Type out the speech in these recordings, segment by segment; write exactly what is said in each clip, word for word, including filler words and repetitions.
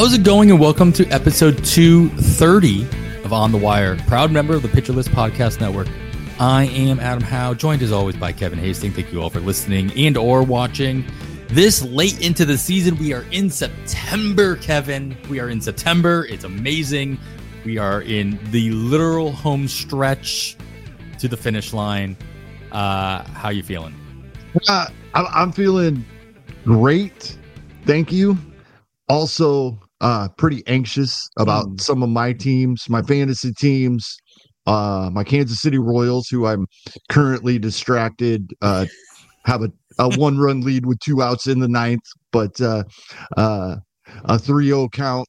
How's it going, and welcome to episode two thirty of On the Wire, proud member of the Pitcher List Podcast Network. I am Adam Howe, joined as always by Kevin Hastings. Thank you all for listening and or watching. This late into the season, we are in September, Kevin. We are in September. It's amazing. We are in the literal home stretch to the finish line. Uh, how you feeling? Uh, I'm feeling great. Thank you. Also, uh, pretty anxious about mm. some of my teams, my fantasy teams, uh, my Kansas City Royals, who I'm currently distracted, uh, have a, a one-run lead with two outs in the ninth, but uh, uh, a three oh count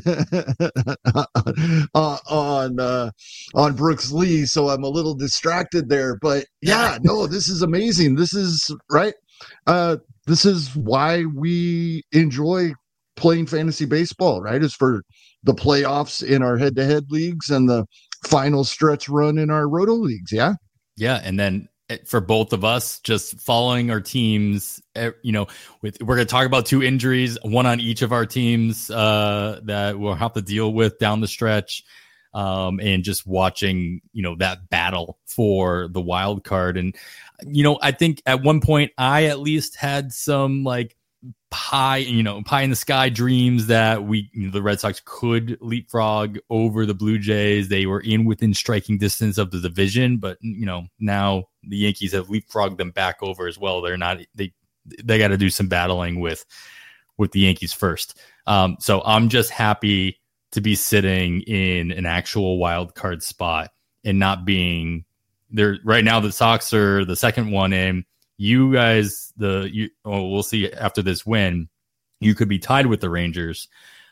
uh, on uh, on Brooks Lee, so I'm a little distracted there. But yeah, no, this is amazing. This is right. Uh, this is why we enjoy playing fantasy baseball, right? Is for the playoffs in our head-to-head leagues and the final stretch run in our roto leagues. Yeah. Yeah. And then for both of us, just following our teams, you know, with, we're going to talk about two injuries, one on each of our teams uh, that we'll have to deal with down the stretch. Um, and just watching, you know, that battle for the wild card. And, you know, I think at one point I at least had some like, pie, you know, pie in the sky dreams that we, you know, the Red Sox could leapfrog over the Blue Jays. They were in within striking distance of the division, but you know, now the Yankees have leapfrogged them back over as well. They're not, they, they got to do some battling with, with the Yankees first. Um, so I'm just happy to be sitting in an actual wild card spot and not being there right now. The Sox are the second one in. You guys, the you, oh, we'll see after this win. You could be tied with the Rangers,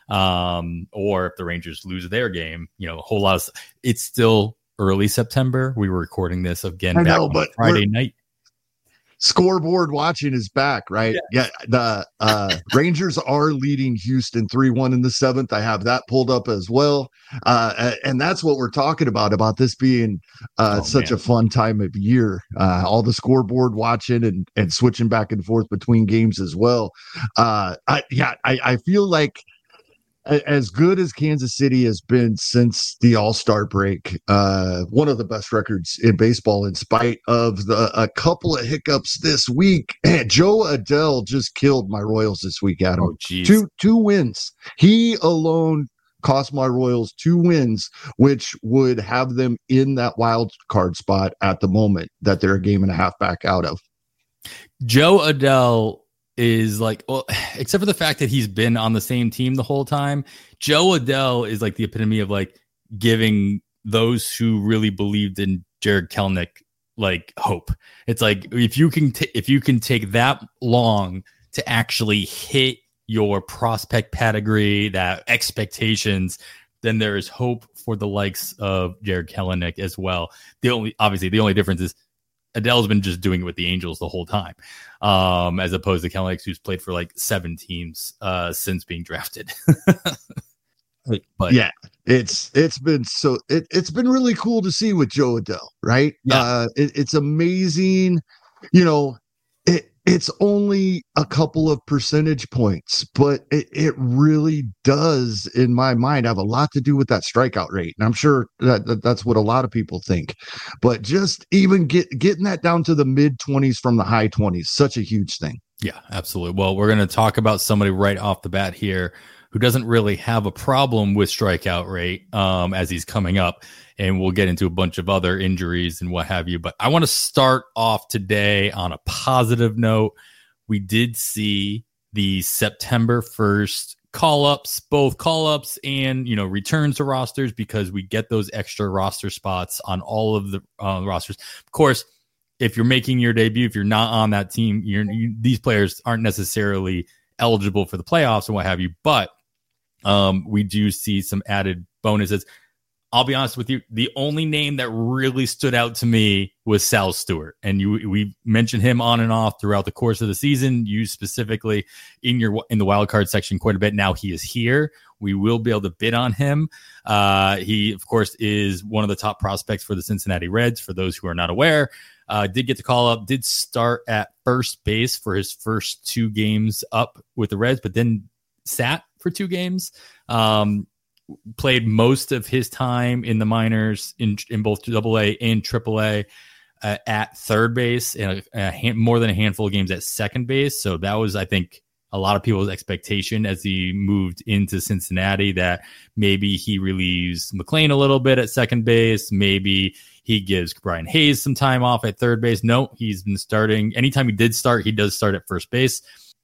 um, or if the Rangers lose their game, you know, a whole lot of. It's still early September. We were recording this again I back know, on but Friday night. Scoreboard watching is back, right? Yeah, yeah the uh, Rangers are leading Houston three one in the seventh. I have that pulled up as well. Uh, and that's what we're talking about, about this being uh, oh, such man. a fun time of year. Uh, all the scoreboard watching and, and switching back and forth between games as well. Uh, I, yeah, I, I feel like as good as Kansas City has been since the All-Star break, uh, one of the best records in baseball, in spite of the a couple of hiccups this week. Man, Joe Adell just killed my Royals this week, Adam. Oh, geez. Two two wins. He alone cost my Royals two wins, which would have them in that wild card spot at the moment that they're a game and a half back out of. Joe Adell is like, well, except for the fact that he's been on the same team the whole time, Joe Adell is like the epitome of like giving those who really believed in Jared Kelenic like hope. It's like if you can t- if you can take that long to actually hit your prospect pedigree, that expectations, then there is hope for the likes of Jared Kelenic as well. The only obviously the only difference is Adele's been just doing it with the Angels the whole time, um, as opposed to Kelenic, who's played for like seven teams uh, since being drafted. But yeah, it's it's been so it, it's been really cool to see with Joe Adell, right? Yeah. Uh, it, it's amazing. You know, it it's only a couple of percentage points, but it, it really does, in my mind, have a lot to do with that strikeout rate. And I'm sure that, that that's what a lot of people think. But just even get getting that down to the mid twenties from the high twenties, such a huge thing. Yeah, absolutely. Well, we're going to talk about somebody right off the bat here who doesn't really have a problem with strikeout rate um, as he's coming up. And we'll get into a bunch of other injuries and what have you. But I want to start off today on a positive note. We did see the September first call-ups, both call-ups and, you know, returns to rosters, because we get those extra roster spots on all of the uh, rosters. Of course, if you're making your debut, if you're not on that team, you're, you, these players aren't necessarily eligible for the playoffs and what have you. But um, we do see some added bonuses. I'll be honest with you, the only name that really stood out to me was Sal Stewart. And you, we mentioned him on and off throughout the course of the season, you specifically in your in the wild card section quite a bit. Now he is here. We will be able to bid on him. Uh, he, of course, is one of the top prospects for the Cincinnati Reds, for those who are not aware. Uh, did get the call up, did start at first base for his first two games up with the Reds, but then sat for two games. Um, played most of his time in the minors in in both double A and triple A uh, at third base, and a, a hand, more than a handful of games at second base. So that was, I think, a lot of people's expectation as he moved into Cincinnati, that maybe he relieves McLean a little bit at second base. Maybe he gives Brian Hayes some time off at third base. No, he's been starting. Anytime he did start, he does start at first base.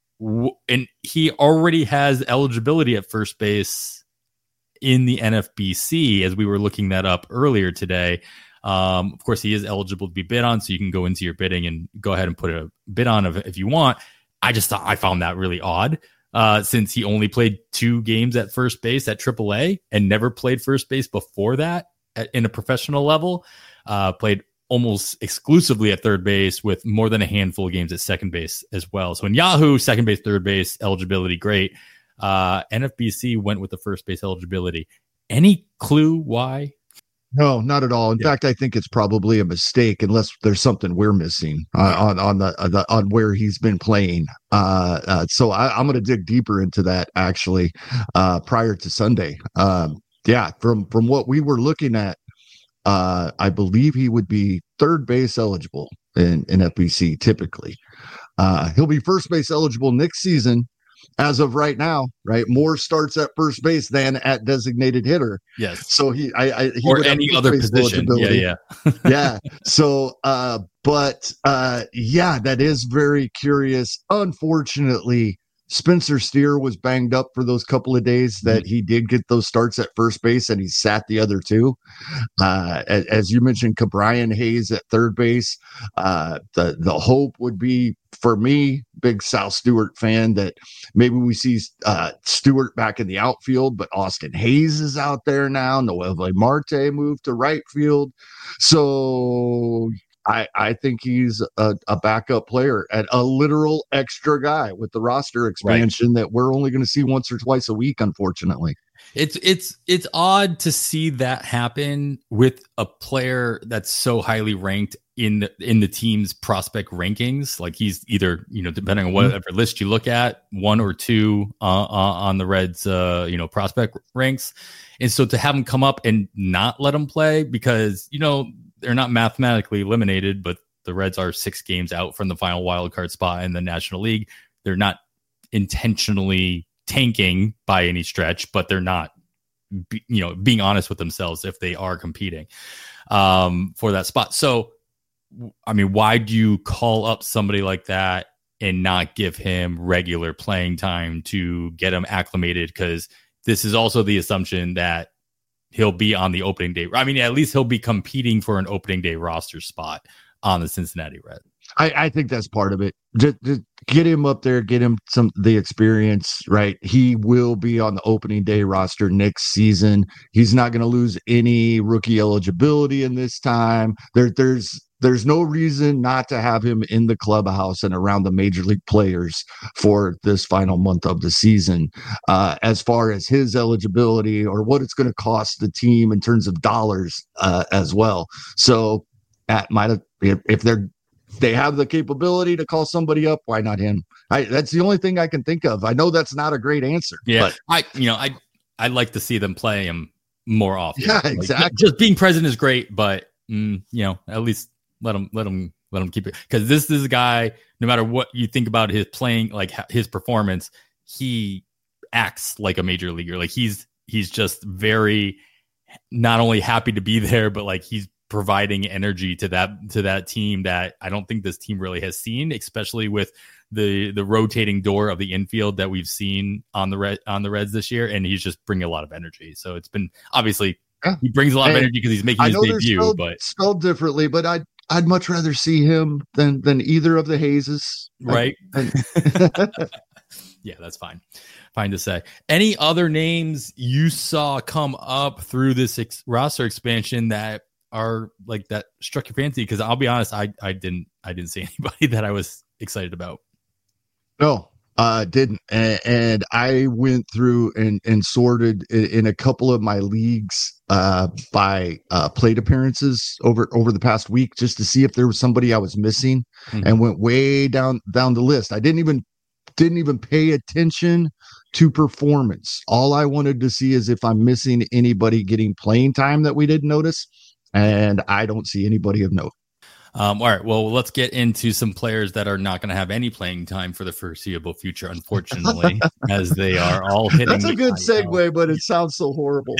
And he already has eligibility at first base in the N F B C, as we were looking that up earlier today. Um, of course, he is eligible to be bid on, so you can go into your bidding and go ahead and put a bid on if, if you want. I just thought I found that really odd, uh, since he only played two games at first base at triple A and never played first base before that at, in a professional level. Uh, played almost exclusively at third base with more than a handful of games at second base as well. So in Yahoo, second base, third base eligibility, great. Uh, N F B C went with the first base eligibility. Any clue why? No, not at all. In yeah. fact, I think it's probably a mistake, unless there's something we're missing uh, on on the, uh, the on where he's been playing. Uh, uh, so I, I'm going to dig deeper into that actually uh, prior to Sunday. Um, yeah, from from what we were looking at, uh, I believe he would be third base eligible in, in F B C typically. Uh, he'll be first base eligible next season. As of right now, right, more starts at first base than at designated hitter. Yes. So he, I, I he or any other position. Yeah, yeah, yeah. So, uh, but uh, yeah, that is very curious. Unfortunately, Spencer Steer was banged up for those couple of days that mm-hmm. he did get those starts at first base, and he sat the other two. Uh, as, as you mentioned, Brian Hayes at third base. Uh, the the hope would be, for me, big Sal Stewart fan, that maybe we see uh, Stewart back in the outfield, but Austin Hayes is out there now. Noel Marte moved to right field. So I, I think he's a, a backup player and a literal extra guy with the roster expansion right. that we're only going to see once or twice a week, unfortunately. It's it's it's odd to see that happen with a player that's so highly ranked in the, in the team's prospect rankings. Like he's either, you know, depending on whatever mm-hmm. list you look at, one or two uh, uh, on the Reds, uh, you know, prospect ranks. And so to have him come up and not let him play because, you know, they're not mathematically eliminated, but the Reds are six games out from the final wild card spot in the National League. They're not intentionally tanking by any stretch, but they're not, be, you know, being honest with themselves if they are competing um, for that spot. So, I mean, why do you call up somebody like that and not give him regular playing time to get him acclimated? Because this is also the assumption that he'll be on the opening day. I mean, at least he'll be competing for an opening day roster spot on the Cincinnati Reds. I, I think that's part of it. Just, just get him up there, get him some the experience, right? He will be on the opening day roster next season. He's not going to lose any rookie eligibility in this time. There, there's there's no reason not to have him in the clubhouse and around the major league players for this final month of the season. Uh, as far as his eligibility or what it's going to cost the team in terms of dollars uh, as well. So at might have if, if they're they have the capability to call somebody up, why not him? I, that's the only thing I can think of. I know that's not a great answer. Yeah, but I, you know, I, I'd like to see them play him more often. Yeah, like, exactly. Just being present is great, but mm, you know, at least let him, let him, let him keep it. Because this is a guy. No matter what you think about his playing, like his performance, he acts like a major leaguer. Like he's, he's just very not only happy to be there, but like he's providing energy to that to that team that I don't think this team really has seen, especially with the the rotating door of the infield that we've seen on the red on the Reds this year, and he's just bringing a lot of energy. So it's been obviously yeah. he brings a lot and of energy because he's making I his debut, spelled, but spelled differently. But I'd I'd much rather see him than than either of the Hayeses, right? I, I, yeah, that's fine. Fine to say. Any other names you saw come up through this ex- roster expansion that are like that struck your fancy? Because I'll be honest, I I didn't I didn't see anybody that I was excited about. No, uh, didn't. And, and I went through and and sorted in, in a couple of my leagues uh, by uh, plate appearances over over the past week, just to see if there was somebody I was missing, mm-hmm. and went way down down the list. I didn't even didn't even pay attention to performance. All I wanted to see is if I'm missing anybody getting playing time that we didn't notice. And I don't see anybody of note. Um, all right. Well, let's get into some players that are not going to have any playing time for the foreseeable future, unfortunately, as they are all hitting. That's a good segue, but it sounds so horrible.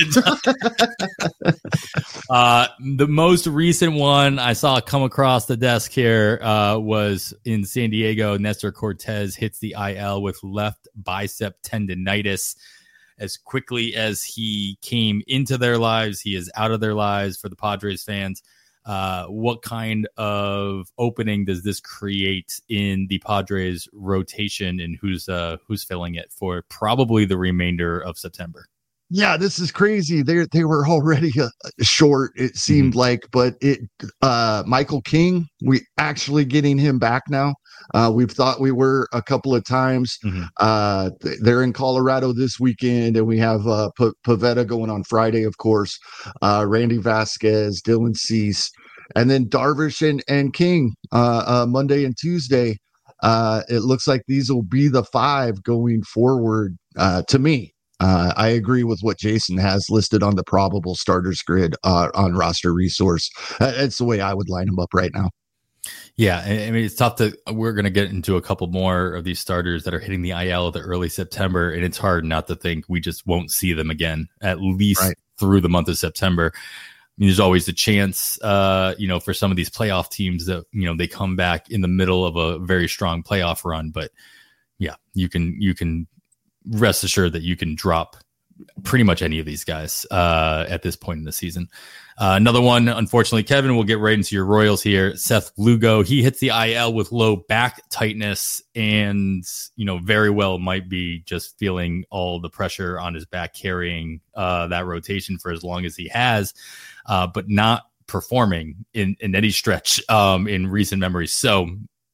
uh, the most recent one I saw come across the desk here uh, was in San Diego. Nestor Cortez hits the I L with left bicep tendonitis. As quickly as he came into their lives, he is out of their lives for the Padres fans. Uh, what kind of opening does this create in the Padres rotation, and who's uh, who's filling it for probably the remainder of September? Yeah, this is crazy. They they were already uh, short, it seemed mm-hmm. like, but it uh, Michael King, we actually getting him back now. Uh, we've thought we were a couple of times. Mm-hmm. Uh, they're in Colorado this weekend, and we have uh, P- Pavetta going on Friday, of course. Uh, Randy Vasquez, Dylan Cease, and then Darvish and, and King uh, uh, Monday and Tuesday. Uh, it looks like these will be the five going forward uh, to me. Uh, I agree with what Jason has listed on the probable starters grid uh, on Roster Resource. That's the way I would line them up right now. Yeah, I mean, it's tough to, we're going to get into a couple more of these starters that are hitting the I L the early September, and it's hard not to think we just won't see them again, at least right. through the month of September. I mean, there's always the chance, uh, you know, for some of these playoff teams that, you know, they come back in the middle of a very strong playoff run. But yeah, you can, you can rest assured that you can drop pretty much any of these guys uh, at this point in the season. Uh, another one, unfortunately, Kevin, we'll get right into your Royals here. Seth Lugo, he hits the I L with low back tightness and, you know, very well might be just feeling all the pressure on his back carrying uh, that rotation for as long as he has, uh, but not performing in, in any stretch um, in recent memory. So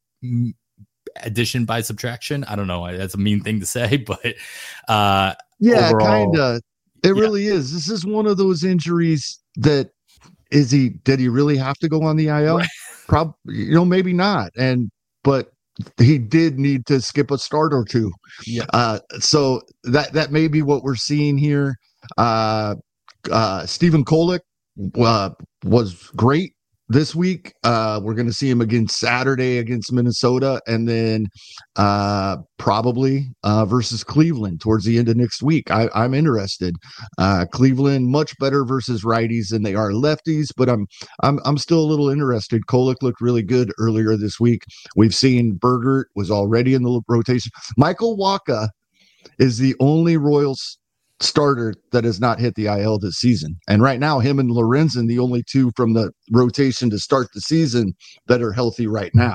m- addition by subtraction, I don't know. That's a mean thing to say, but uh, yeah, kind of. It yeah. really is. This is one of those injuries that is he, did he really have to go on the I L? Right. Probably, you know, maybe not. And, but he did need to skip a start or two. Yeah. Uh, so that, that may be what we're seeing here. Uh, uh, Stephen Kolek uh, was great this week. Uh, we're going to see him again Saturday against Minnesota, and then uh, probably uh, versus Cleveland towards the end of next week. I, I'm interested. Uh, Cleveland much better versus righties than they are lefties, but I'm I'm I'm still a little interested. Kolek looked really good earlier this week. We've seen Bergert was already in the rotation. Michael Wacha is the only Royals starter that has not hit the I L this season. And right now, him and Lorenzen, the only two from the rotation to start the season that are healthy right now.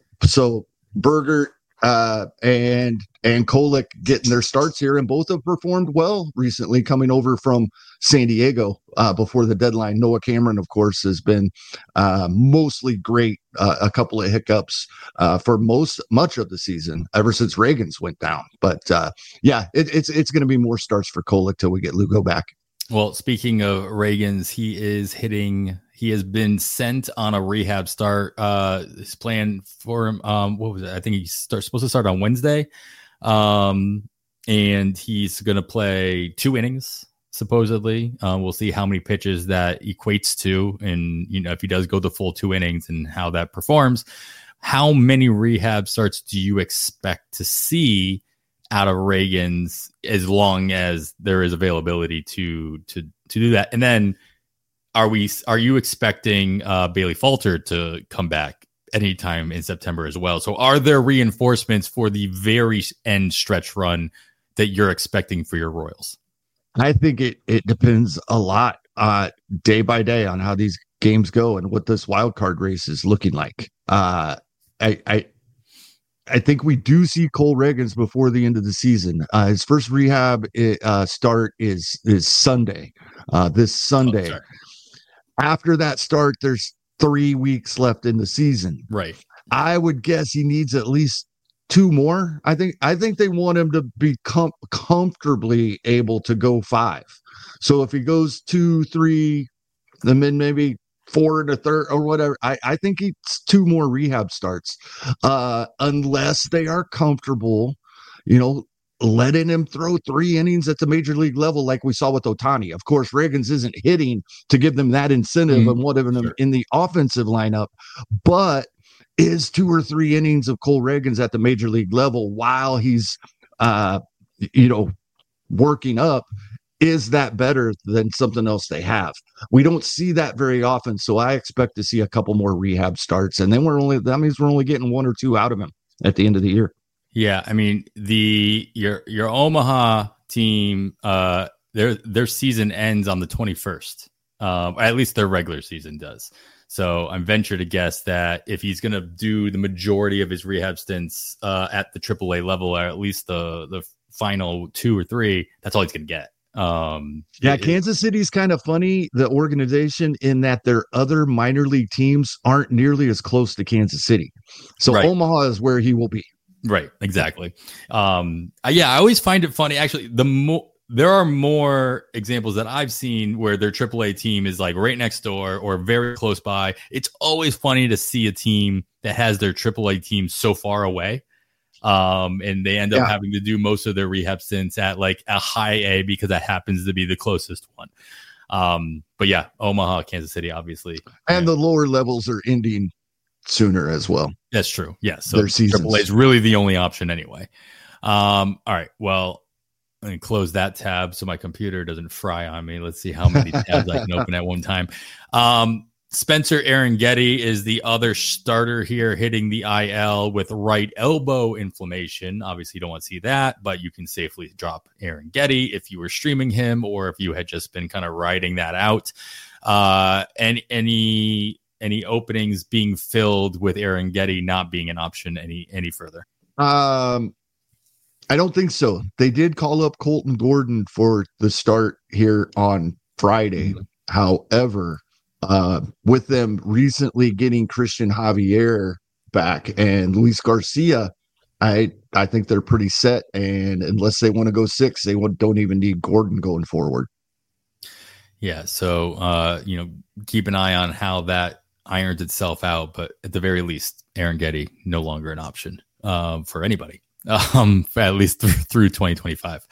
So Bergert uh, and and Kolek getting their starts here, and both have performed well recently coming over from San Diego uh, before the deadline. Noah Cameron, of course, has been uh, mostly great. Uh, a couple of hiccups uh, for most much of the season ever since Reagan's went down. But uh, yeah, it, it's it's going to be more starts for Kolek till we get Lugo back. Well, speaking of Reagan's, he is hitting. He has been sent on a rehab start. Uh, his plan for him. Um, what was it? I think he's start, supposed to start on Wednesday. Um, and he's going to play two innings. Supposedly, uh, we'll see how many pitches that equates to, and you know if he does go the full two innings and how that performs. How many rehab starts do you expect to see out of Reagan's, as long as there is availability to to to do that? And then, are we are you expecting uh, Bailey Falter to come back anytime in September as well? So, are there reinforcements for the very end stretch run that you're expecting for your Royals? I think it, it depends a lot uh, day by day on how these games go and what this wild card race is looking like. Uh, I, I I think we do see Cole Reagans before the end of the season. Uh, his first rehab uh, start is is Sunday, uh, this Sunday. Oh, after that start, there's three weeks left in the season. Right. I would guess he needs at least two more. I think I think they want him to be com- comfortably able to go five. So if he goes two, three, and then maybe four and a third or whatever, I, I think it's two more rehab starts, uh, unless they are comfortable you know, letting him throw three innings at the major league level like we saw with Ohtani. Of course, Riggins isn't hitting to give them that incentive mm, and whatever them sure. in the offensive lineup, but is two or three innings of Cole Riggins at the major league level while he's, uh, you know, working up. Is that better than something else they have? We don't see that very often, so I expect to see a couple more rehab starts, and then we're only that means we're only getting one or two out of him at the end of the year. Yeah, I mean the your your Omaha team, uh, their their season ends on the twenty-first. Um, at least their regular season does. So I'm venture to guess that if he's going to do the majority of his rehab stints uh, at the triple A level, or at least the the final two or three, that's all he's going to get. Um, yeah, it, Kansas City's kind of funny, the organization, in that their other minor league teams aren't nearly as close to Kansas City. So right. Omaha is where he will be. Right, exactly. Um, yeah, I always find it funny. Actually, the more there are more examples that I've seen where their triple A team is like right next door or very close by. It's always funny to see a team that has their triple A team so far away. Um, and they end up yeah. having to do most of their rehab stints at like a high A because that happens to be the closest one. Um, but yeah, Omaha, Kansas City, obviously. And yeah. the lower levels are ending sooner as well. That's true. Yeah. So triple A is really the only option anyway. Um, all right. Well, let me close that tab so my computer doesn't fry on me. Let's see how many tabs I can open at one time. Um, Spencer Arringhetti is the other starter here, hitting the I L with right elbow inflammation. Obviously, you don't want to see that, but you can safely drop Arringhetti if you were streaming him or if you had just been kind of riding that out. Uh, and any any openings being filled with Arringhetti not being an option any any further? Um, I don't think so. They did call up Colton Gordon for the start here on Friday. Mm-hmm. However, Uh, with them recently getting Christian Javier back and Luis Garcia, I I think they're pretty set. And unless they want to go six, they don't even need Gordon going forward. Yeah, so uh, you know, keep an eye on how that irons itself out. But at the very least, Arringhetti no longer an option um, for anybody, um, for at least th- through twenty twenty-five.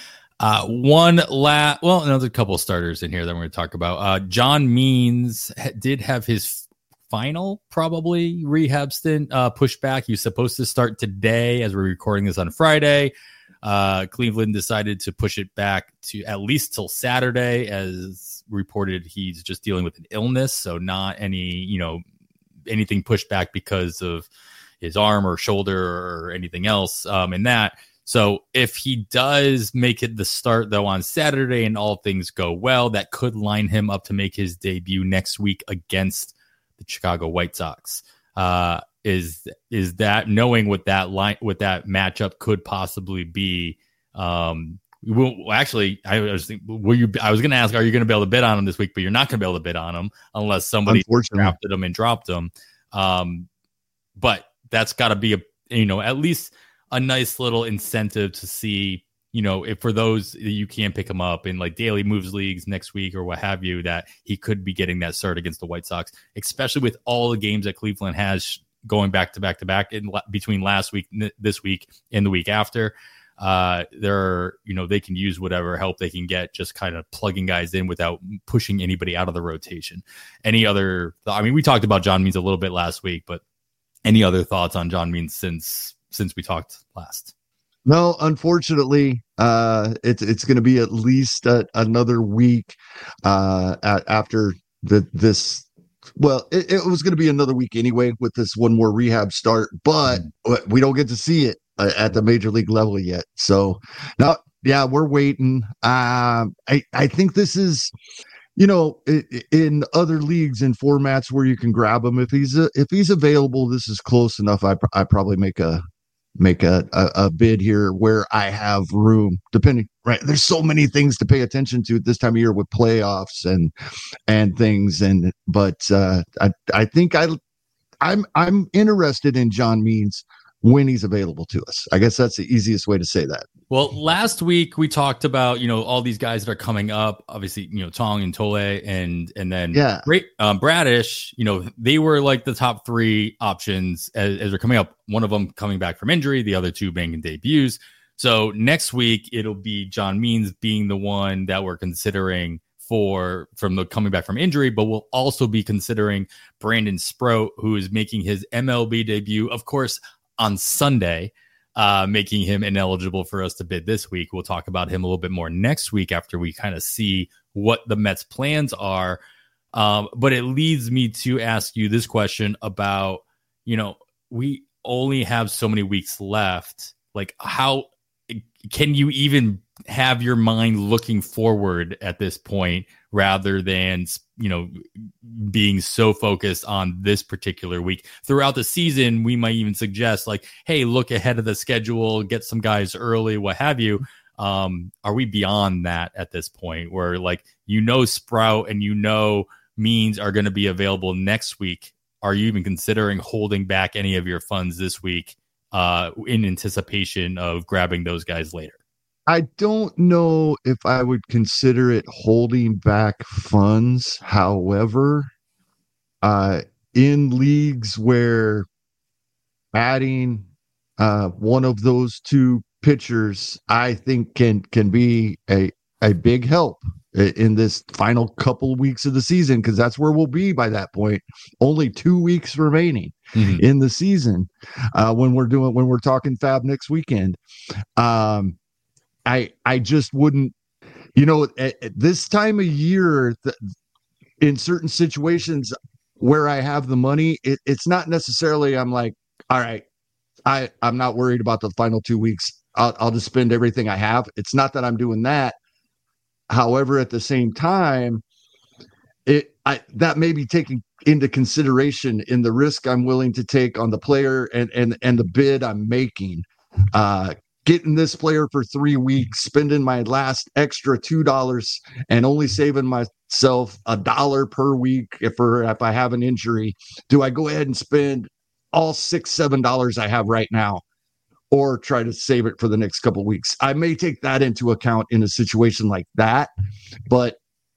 Uh, one last, well, another couple of starters in here that we're going to talk about. Uh, John Means ha- did have his final, probably rehab stint uh, pushed back. He was supposed to start today as we're recording this on Friday. Uh, Cleveland decided to push it back to at least till Saturday, as reported he's just dealing with an illness. So not any, you know, anything pushed back because of his arm or shoulder or anything else um, in that. So if he does make it the start, though, on Saturday and all things go well, that could line him up to make his debut next week against the Chicago White Sox. Uh, is is that knowing what that line, what that matchup could possibly be? Um, well, actually, I was thinking, were you? I was going to ask, are you going to be able to bid on him this week? But you're not going to be able to bid on him unless somebody drafted him and dropped him. Um, but that's got to be a you know at least a nice little incentive to see, you know, if for those that you can't pick him up in like daily moves leagues next week or what have you, that he could be getting that start against the White Sox, especially with all the games that Cleveland has going back to back to back in between last week, this week, and the week after. Uh, they're, you know, they can use whatever help they can get, just kind of plugging guys in without pushing anybody out of the rotation. Any other, I mean, we talked about John Means a little bit last week, but any other thoughts on John Means since, since we talked last? No, unfortunately, uh, it's it's going to be at least a, another week uh, at, after the this. Well, it, it was going to be another week anyway with this one more rehab start, but mm. we don't get to see it uh, at the major league level yet. So now, yeah, we're waiting. Um, I I think this is, you know, in other leagues and formats where you can grab him if he's a, if he's available. This is close enough. I I probably make a. make a, a, a bid here where I have room, depending, right? There's so many things to pay attention to at this time of year with playoffs and, and things. And, but uh, I, I think I, I'm, I'm interested in John Means when he's available to us. I guess that's the easiest way to say that. Well, last week we talked about, you know, all these guys that are coming up, obviously, you know, Tong and Tole and, and then yeah. um, Bradish, you know, they were like the top three options as, as they're coming up. One of them coming back from injury, the other two making debuts. So next week, it'll be John Means being the one that we're considering for from the coming back from injury, but we'll also be considering Brandon Sproat, who is making his M L B debut, of course, on Sunday, uh, making him ineligible for us to bid this week. We'll talk about him a little bit more next week after we kind of see what the Mets' plans are. Um, but it leads me to ask you this question about, you know, we only have so many weeks left. Like, how can you even have your mind looking forward at this point rather than, you know, being so focused on this particular week? Throughout the season, we might even suggest like, hey, look ahead of the schedule, get some guys early, what have you. Um, are we beyond that at this point where, like, you know, Sprout and you know Means are going to be available next week? Are you even considering holding back any of your funds this week uh, in anticipation of grabbing those guys later? I don't know if I would consider it holding back funds. However, uh, in leagues where adding uh, one of those two pitchers, I think can can be a a big help in this final couple of weeks of the season, because that's where we'll be by that point. Only two weeks remaining mm-hmm. in the season uh, when we're doing when we're talking Fab next weekend. Um, I I just wouldn't, you know, at, at this time of year, th- in certain situations where I have the money, it, it's not necessarily I'm like, all right, I I'm not worried about the final two weeks. I'll, I'll just spend everything I have. It's not that I'm doing that. However, at the same time, it I that may be taken into consideration in the risk I'm willing to take on the player and and and the bid I'm making. Uh, getting this player for three weeks, spending my last extra two dollars, and only saving myself a dollar per week if or if I have an injury. Do I go ahead and spend all six seven dollars I have right now, or try to save it for the next couple of weeks? I may take that into account in a situation like that. But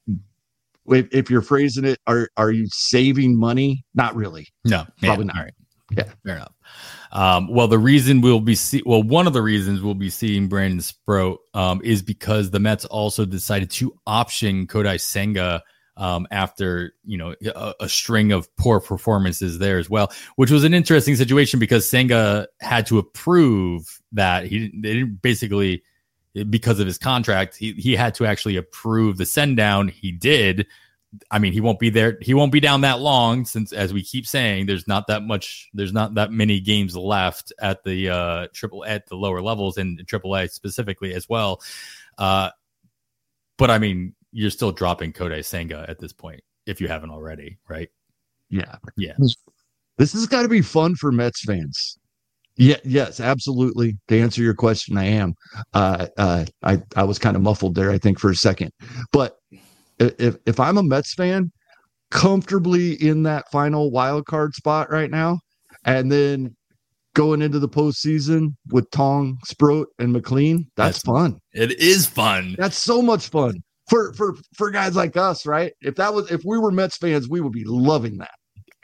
if, if you're phrasing it, are are you saving money? Not really. No, probably yeah, not. All right. Yeah, fair enough. Um, well, the reason we'll be see- well, one of the reasons we'll be seeing Brandon Sproat um, is because the Mets also decided to option Kodai Senga um, after, you know, a, a string of poor performances there as well, which was an interesting situation because Senga had to approve that he didn't, they didn't basically, because of his contract, he, he had to actually approve the send down. He did. I mean, he won't be there. He won't be down that long since, as we keep saying, there's not that much, there's not that many games left at the uh, triple at the lower levels and triple A specifically as well. Uh, but I mean, you're still dropping Kodai Senga at this point if you haven't already, right? Yeah, yeah. This has got to be fun for Mets fans. Yeah, yes, absolutely. To answer your question, I am. Uh, uh, I I was kind of muffled there, I think, for a second, but. If if I'm a Mets fan, comfortably in that final wild card spot right now, and then going into the postseason with Tong, Sproat, and McLean, that's, that's fun. It is fun. That's so much fun for for for guys like us, right? If that was if we were Mets fans, we would be loving that.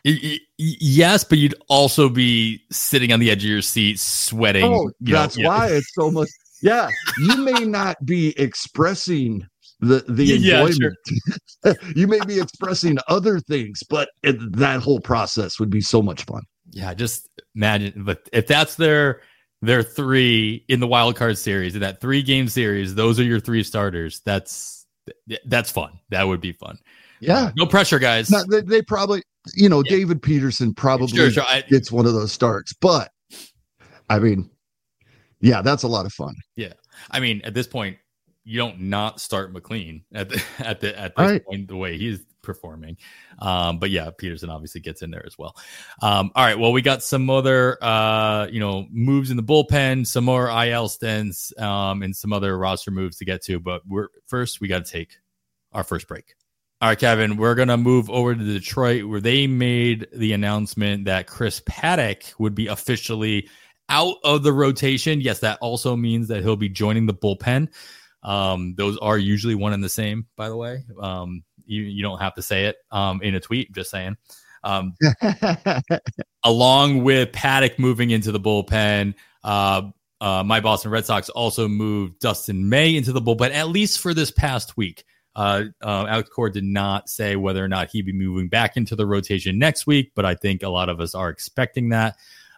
Yes, but you'd also be sitting on the edge of your seat, sweating. Oh, that's know, why yeah. it's so much. Yeah, you may not be expressing the the enjoyment. Yeah, sure. You may be expressing other things, but it, that whole process would be so much fun. Yeah, just imagine, but if that's their their three in the wild card series, in that three game series, those are your three starters. That's that's fun. That would be fun. Yeah, uh, no pressure, guys. No, they, they probably, you know, yeah. David Peterson probably sure, sure. I, gets one of those starts, but I mean, yeah, that's a lot of fun. Yeah, I mean, at this point, you don't not start McLean at the, at the at this right. point the way he's performing. Um, but yeah, Peterson obviously gets in there as well. Um, all right, well, we got some other uh, you know moves in the bullpen, some more I L stints, um, and some other roster moves to get to. But we're first we got to take our first break. All right, Kevin, we're gonna move over to Detroit, where they made the announcement that Chris Paddack would be officially out of the rotation. Yes, that also means that he'll be joining the bullpen. Um, those are usually one and the same, by the way. Um, you, you don't have to say it um, in a tweet, just saying. Um, along with Paddack moving into the bullpen, uh, uh, my Boston Red Sox also moved Dustin May into the bullpen, at least for this past week. Uh, uh, Alex Cora did not say whether or not he'd be moving back into the rotation next week, but I think a lot of us are expecting that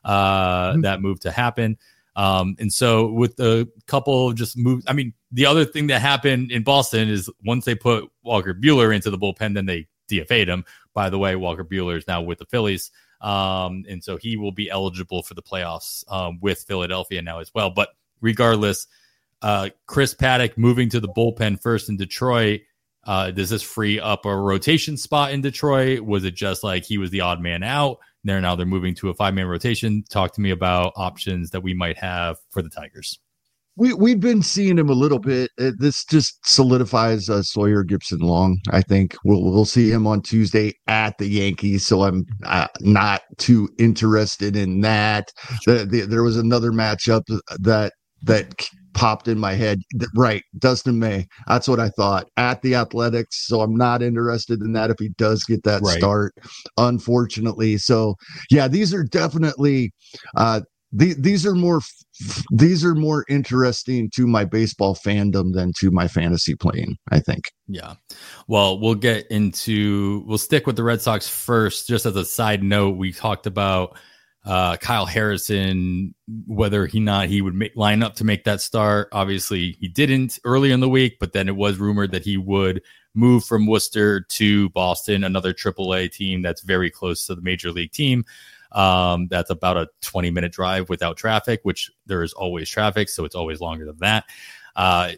uh, mm-hmm. that move to happen. Um, and so with a couple of just moves, I mean, the other thing that happened in Boston is once they put Walker Buehler into the bullpen, then they D F A'd him. By the way, Walker Buehler is now with the Phillies. Um, and so he will be eligible for the playoffs um, with Philadelphia now as well. But regardless, uh, Chris Paddack moving to the bullpen first in Detroit. Uh, does this free up a rotation spot in Detroit? Was it just like he was the odd man out? They're now they're moving to a five-man rotation. Talk to me about options that we might have for the Tigers. We we've been seeing him a little bit. Uh, this just solidifies uh, Sawyer Gipson Long. I think we'll we'll see him on Tuesday at the Yankees. So I'm uh, not too interested in that. The, the, there was another matchup that that popped in my head. Right, Dustin May. That's what I thought at the Athletics. So I'm not interested in that if he does get that right. start. Unfortunately, so yeah, these are definitely. Uh, The, these are more these are more interesting to my baseball fandom than to my fantasy playing, I think. Yeah. Well, we'll get into we'll stick with the Red Sox first. Just as a side note, we talked about uh, Kyle Harrison, whether he not he would make, line up to make that start. Obviously, he didn't earlier in the week, but then it was rumored that he would move from Worcester to Boston, another triple A team that's very close to the major league team. Um, that's about a twenty minute drive without traffic, which there is always traffic. So it's always longer than that. Uh,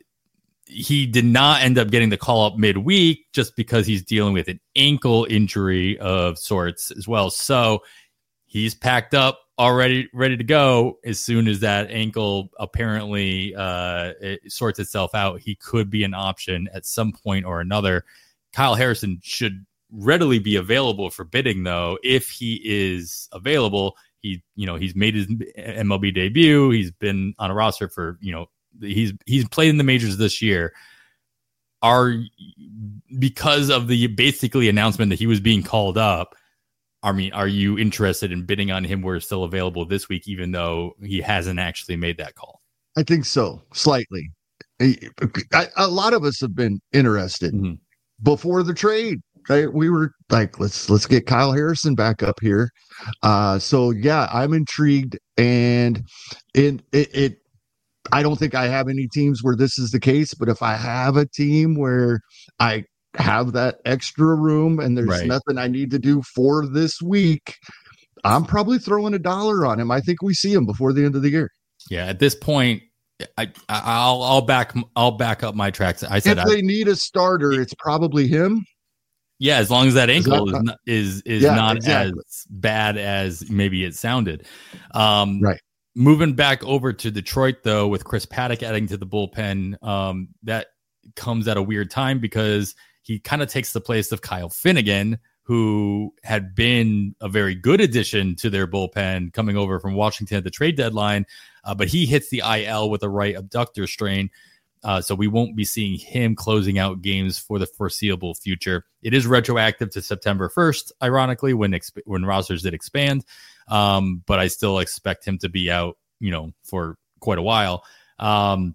he did not end up getting the call up midweek just because he's dealing with an ankle injury of sorts as well. So he's packed up already, ready to go. As soon as that ankle apparently, uh, it sorts itself out, he could be an option at some point or another. Kyle Harrison should readily be available for bidding, though. If he is available, he you know he's made his M L B debut. He's been on a roster for you know he's he's played in the majors this year. Are because of the basically announcement that he was being called up. I mean, are you interested in bidding on him? We're still available this week, even though he hasn't actually made that call. I think so, slightly. I, a lot of us have been interested mm-hmm. before the trade. Right? We were like, let's let's get Kyle Harrison back up here. Uh, so yeah, I'm intrigued, and it, it it I don't think I have any teams where this is the case, but if I have a team where I have that extra room and there's right. nothing I need to do for this week, I'm probably throwing a dollar on him. I think we see him before the end of the year. Yeah, at this point, I I'll I'll back I'll back up my tracks. I said if they I, need a starter, it's probably him. Yeah, as long as that ankle is not, is, is yeah, not exactly. as bad as maybe it sounded. Um, right. Moving back over to Detroit, though, with Chris Paddack adding to the bullpen, um, that comes at a weird time because he kind of takes the place of Kyle Finnegan, who had been a very good addition to their bullpen coming over from Washington at the trade deadline. Uh, but he hits the I L with a right abductor strain. Uh, so we won't be seeing him closing out games for the foreseeable future. It is retroactive to September first, ironically, when exp- when rosters did expand. Um, but I still expect him to be out, you know, for quite a while. Um,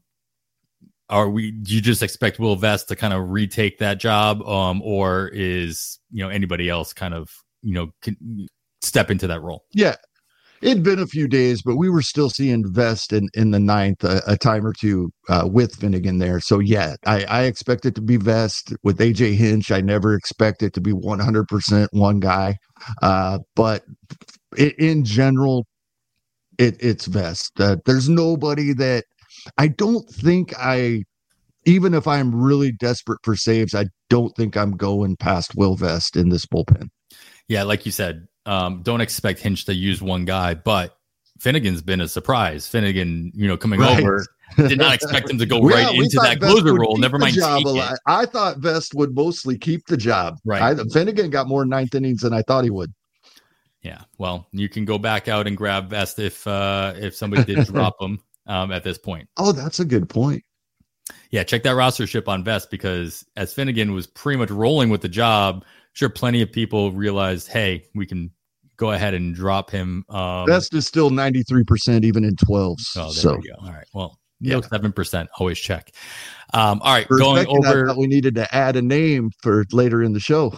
are we? Do you just expect Will Vest to kind of retake that job, um, or is you know anybody else kind of you know can step into that role? Yeah. It'd been a few days, but we were still seeing Vest in, in the ninth a, a time or two uh, with Finnegan there. So, yeah, I, I expect it to be Vest. With A J Hinch, I never expect it to be one hundred percent one guy. Uh, but it, in general, it, it's Vest. Uh, there's nobody that I don't think I, even if I'm really desperate for saves, I don't think I'm going past Will Vest in this bullpen. Yeah, like you said. Um, don't expect Hinch to use one guy, but Finnegan's been a surprise. Finnegan, you know, coming right. over, did not expect him to go right yeah, into that closer role. Never mind. I, I thought Vest would mostly keep the job. Right. I, Finnegan got more ninth innings than I thought he would. Yeah. Well, you can go back out and grab Vest if uh, if somebody did drop him um, at this point. Oh, that's a good point. Yeah, check that rostership on Vest because as Finnegan was pretty much rolling with the job, sure, plenty of people realized, hey, we can go ahead and drop him. Um, Best is still ninety-three percent even in twelves. Oh, there so. we go. All right. Well, you know, seven percent always check. Um, all right. For going second, over. I thought we needed to add a name for later in the show.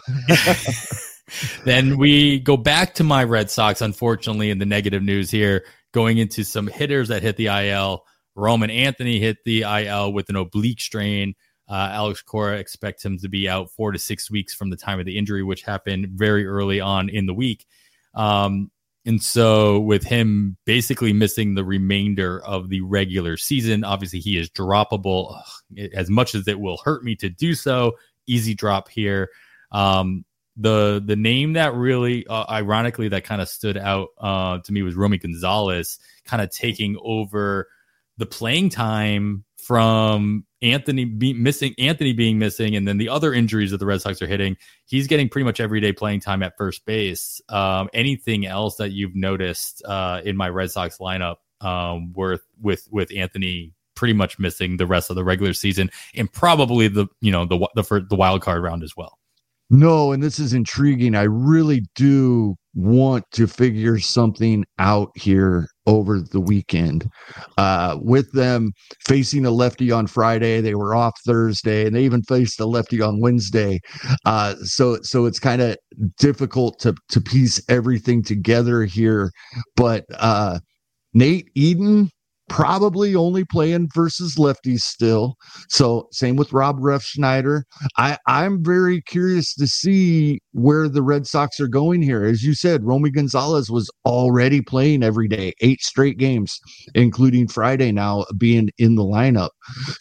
Then we go back to my Red Sox, unfortunately, in the negative news here, going into some hitters that hit the I L. Roman Anthony hit the I L with an oblique strain. Uh, Alex Cora expects him to be out four to six weeks from the time of the injury, which happened very early on in the week. Um, and so with him basically missing the remainder of the regular season, obviously he is droppable. Ugh, as much as it will hurt me to do so, easy drop here. Um, the the name that really, uh, ironically, that kind of stood out uh, to me was Romy Gonzalez, kind of taking over the playing time from Anthony be missing, Anthony being missing, and then the other injuries that the Red Sox are hitting. He's getting pretty much everyday playing time at first base. Um, anything else that you've noticed uh, in my Red Sox lineup um, worth with with Anthony pretty much missing the rest of the regular season and probably the you know the the the wild card round as well? No, and this is intriguing. I really do want to figure something out here over the weekend. Uh, with them facing a lefty on Friday, they were off Thursday, and they even faced a lefty on Wednesday. Uh, so, so it's kind of difficult to to piece everything together here. But uh, Nate Eden probably only playing versus lefties still. So same with Rob Refsnyder. I, I'm very curious to see where the Red Sox are going here. As you said, Romy Gonzalez was already playing every day, eight straight games, including Friday now being in the lineup.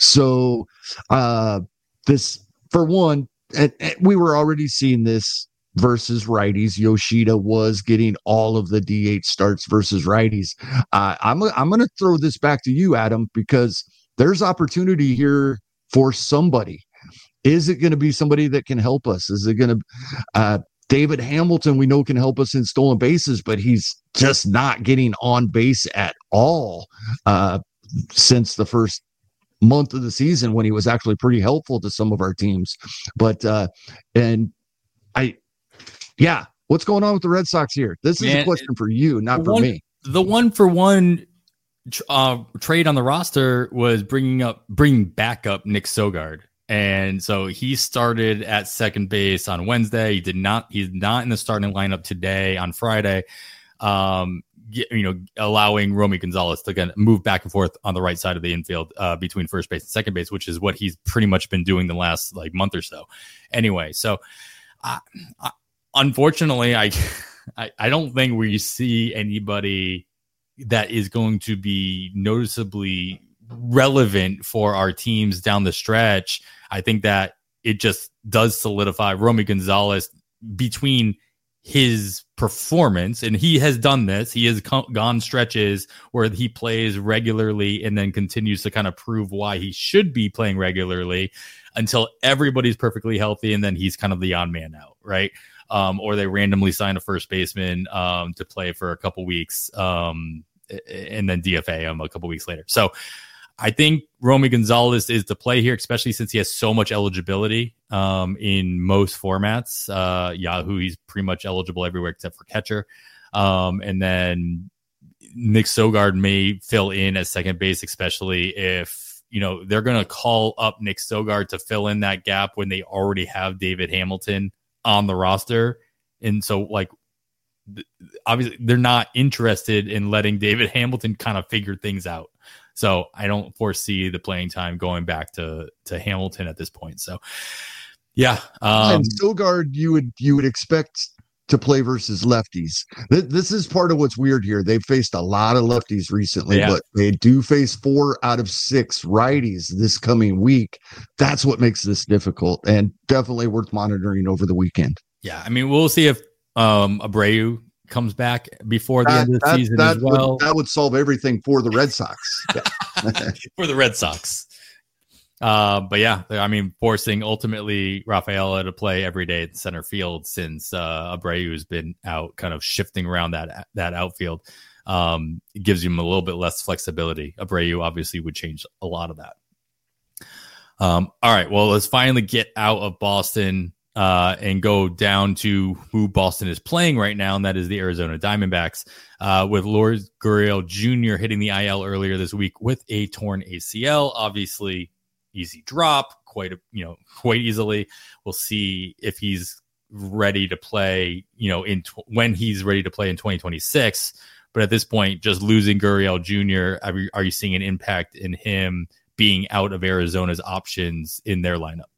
So uh, this, for one, and, and we were already seeing this versus righties. Yoshida was getting all of the D H starts versus righties. Uh, I'm I'm going to throw this back to you, Adam, because there's opportunity here for somebody. Is it going to be somebody that can help us? Is it going to uh, David Hamilton? We know can help us in stolen bases, but he's just not getting on base at all uh, since the first month of the season when he was actually pretty helpful to some of our teams. But uh, and I. Yeah. What's going on with the Red Sox here? This is Man, a question for you, not for one, me. The one for one uh, trade on the roster was bringing up, bringing back up Nick Sogard. And so he started at second base on Wednesday. He did not, he's not in the starting lineup today on Friday. Um, you know, allowing Romy Gonzalez to again move back and forth on the right side of the infield uh, between first base and second base, which is what he's pretty much been doing the last like month or so. Anyway, so I, I Unfortunately, I, I I don't think we see anybody that is going to be noticeably relevant for our teams down the stretch. I think that it just does solidify Romy Gonzalez between his performance, and he has done this. He has co- gone stretches where he plays regularly and then continues to kind of prove why he should be playing regularly until everybody's perfectly healthy, and then he's kind of the odd man out, right? Um, or they randomly sign a first baseman um, to play for a couple weeks um, and then D F A him a couple weeks later. So I think Romy Gonzalez is the play here, especially since he has so much eligibility um, in most formats. Uh, Yahoo, he's pretty much eligible everywhere except for catcher. Um, and then Nick Sogard may fill in at second base, especially if, you know, they're going to call up Nick Sogard to fill in that gap when they already have David Hamilton on the roster. And so like obviously they're not interested in letting David Hamilton kind of figure things out. So I don't foresee the playing time going back to, to Hamilton at this point. So yeah. Um, and Sogard, you would, you would expect to play versus lefties. Th- this is part of what's weird here. They've faced a lot of lefties recently, yeah. but they do face four out of six righties this coming week. That's what makes this difficult and definitely worth monitoring over the weekend. Yeah. I mean, we'll see if um, Abreu comes back before the that, end of the that, season that as well. Would, that would solve everything for the Red Sox. For the Red Sox. Uh, but yeah, I mean, forcing ultimately Rafaela to play every day at center field since uh, Abreu has been out, kind of shifting around that that outfield, um, it gives him a little bit less flexibility. Abreu obviously would change a lot of that. Um, all right, well, let's finally get out of Boston. uh, and go down to who Boston is playing right now, and that is the Arizona Diamondbacks, uh, with Lourdes Gurriel Junior hitting the I L earlier this week with a torn A C L. Obviously, easy drop, quite a, you know, quite easily. We'll see if he's ready to play, you know, in tw- when he's ready to play in twenty twenty-six. But at this point, just losing Gurriel Junior, are you, are you seeing an impact in him being out of Arizona's options in their lineup?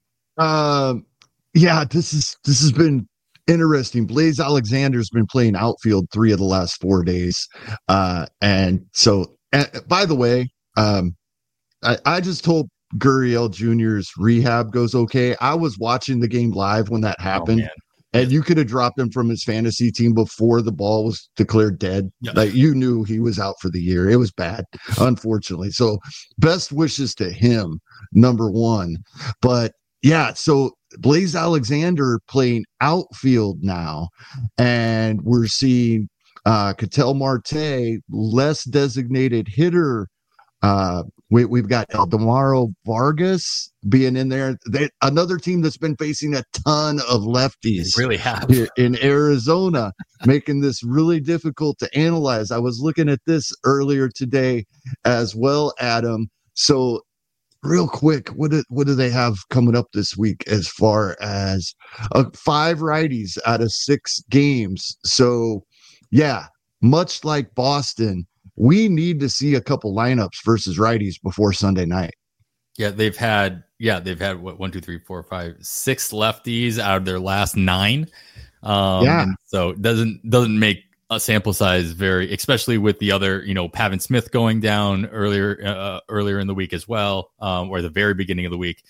Um, yeah, this is this has been interesting. Blaze Alexander's been playing outfield three of the last four days, uh, and so. Uh, by the way, um, I, I just told Gurriel Junior's rehab goes okay. I was watching the game live when that happened, oh, and you could have dropped him from his fantasy team before the ball was declared dead. Yeah. Like, you knew he was out for the year. It was bad, unfortunately. So best wishes to him, number one. But yeah, so Blaze Alexander playing outfield now, and we're seeing uh Ketel Marte, less designated hitter. Uh, we, we've got Eldemaro Vargas being in there. They, another team that's been facing a ton of lefties, they really have, here in Arizona, making this really difficult to analyze. I was looking at this earlier today as well, Adam. So real quick, what do, what do they have coming up this week as far as uh, five righties out of six games? So yeah, much like Boston, we need to see a couple lineups versus righties before Sunday night. Yeah, they've had yeah they've had what one, two, three, four, five, six lefties out of their last nine. Um, yeah, so it doesn't doesn't make a sample size very, especially with the other, you know, Pavin Smith going down earlier uh, earlier in the week as well, um, or the very beginning of the week,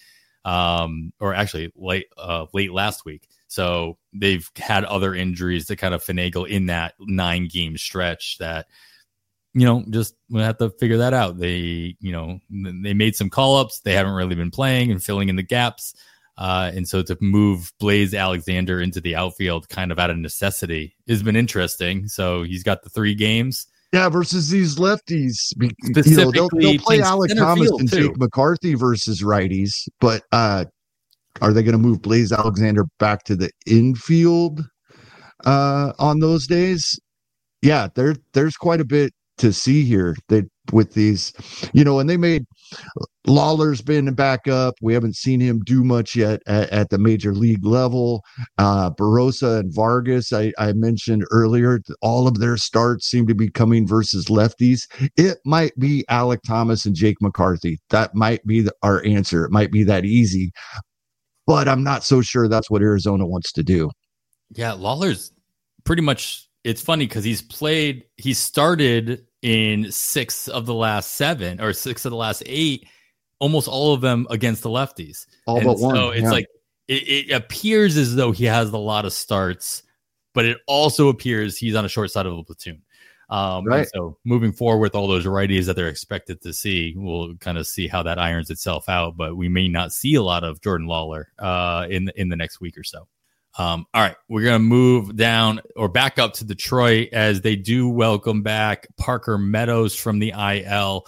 um, or actually late uh, late last week. So they've had other injuries to kind of finagle in that nine game stretch that, you know, just we have to figure that out. They, you know, they made some call ups. They haven't really been playing and filling in the gaps. Uh, and so to move Blaze Alexander into the outfield kind of out of necessity has been interesting. So he's got the three games. Yeah, versus these lefties. You know, they'll, they'll play Alec Thomas and too. Jake McCarthy versus righties. But uh, are they going to move Blaze Alexander back to the infield uh, on those days? Yeah, there there's quite a bit to see here that with these, you know, and they made Lawler's been back up. We haven't seen him do much yet at, at the major league level. Uh, Barossa and Vargas, I, I mentioned earlier, all of their starts seem to be coming versus lefties. It might be Alec Thomas and Jake McCarthy. That might be the, our answer. It might be that easy, but I'm not so sure that's what Arizona wants to do. Yeah, Lawler's pretty much, it's funny because he's played, he started in six of the last seven or six of the last eight, almost all of them against the lefties. All and but so one. It's yeah. like, it, it appears as though he has a lot of starts, but it also appears he's on a short side of the platoon. Um, right. And so moving forward with all those righties that they're expected to see, we'll kind of see how that irons itself out, but we may not see a lot of Jordan Lawler uh, in, in the next week or so. Um, all right, we're going to move down or back up to Detroit as they do welcome back Parker Meadows from the I L.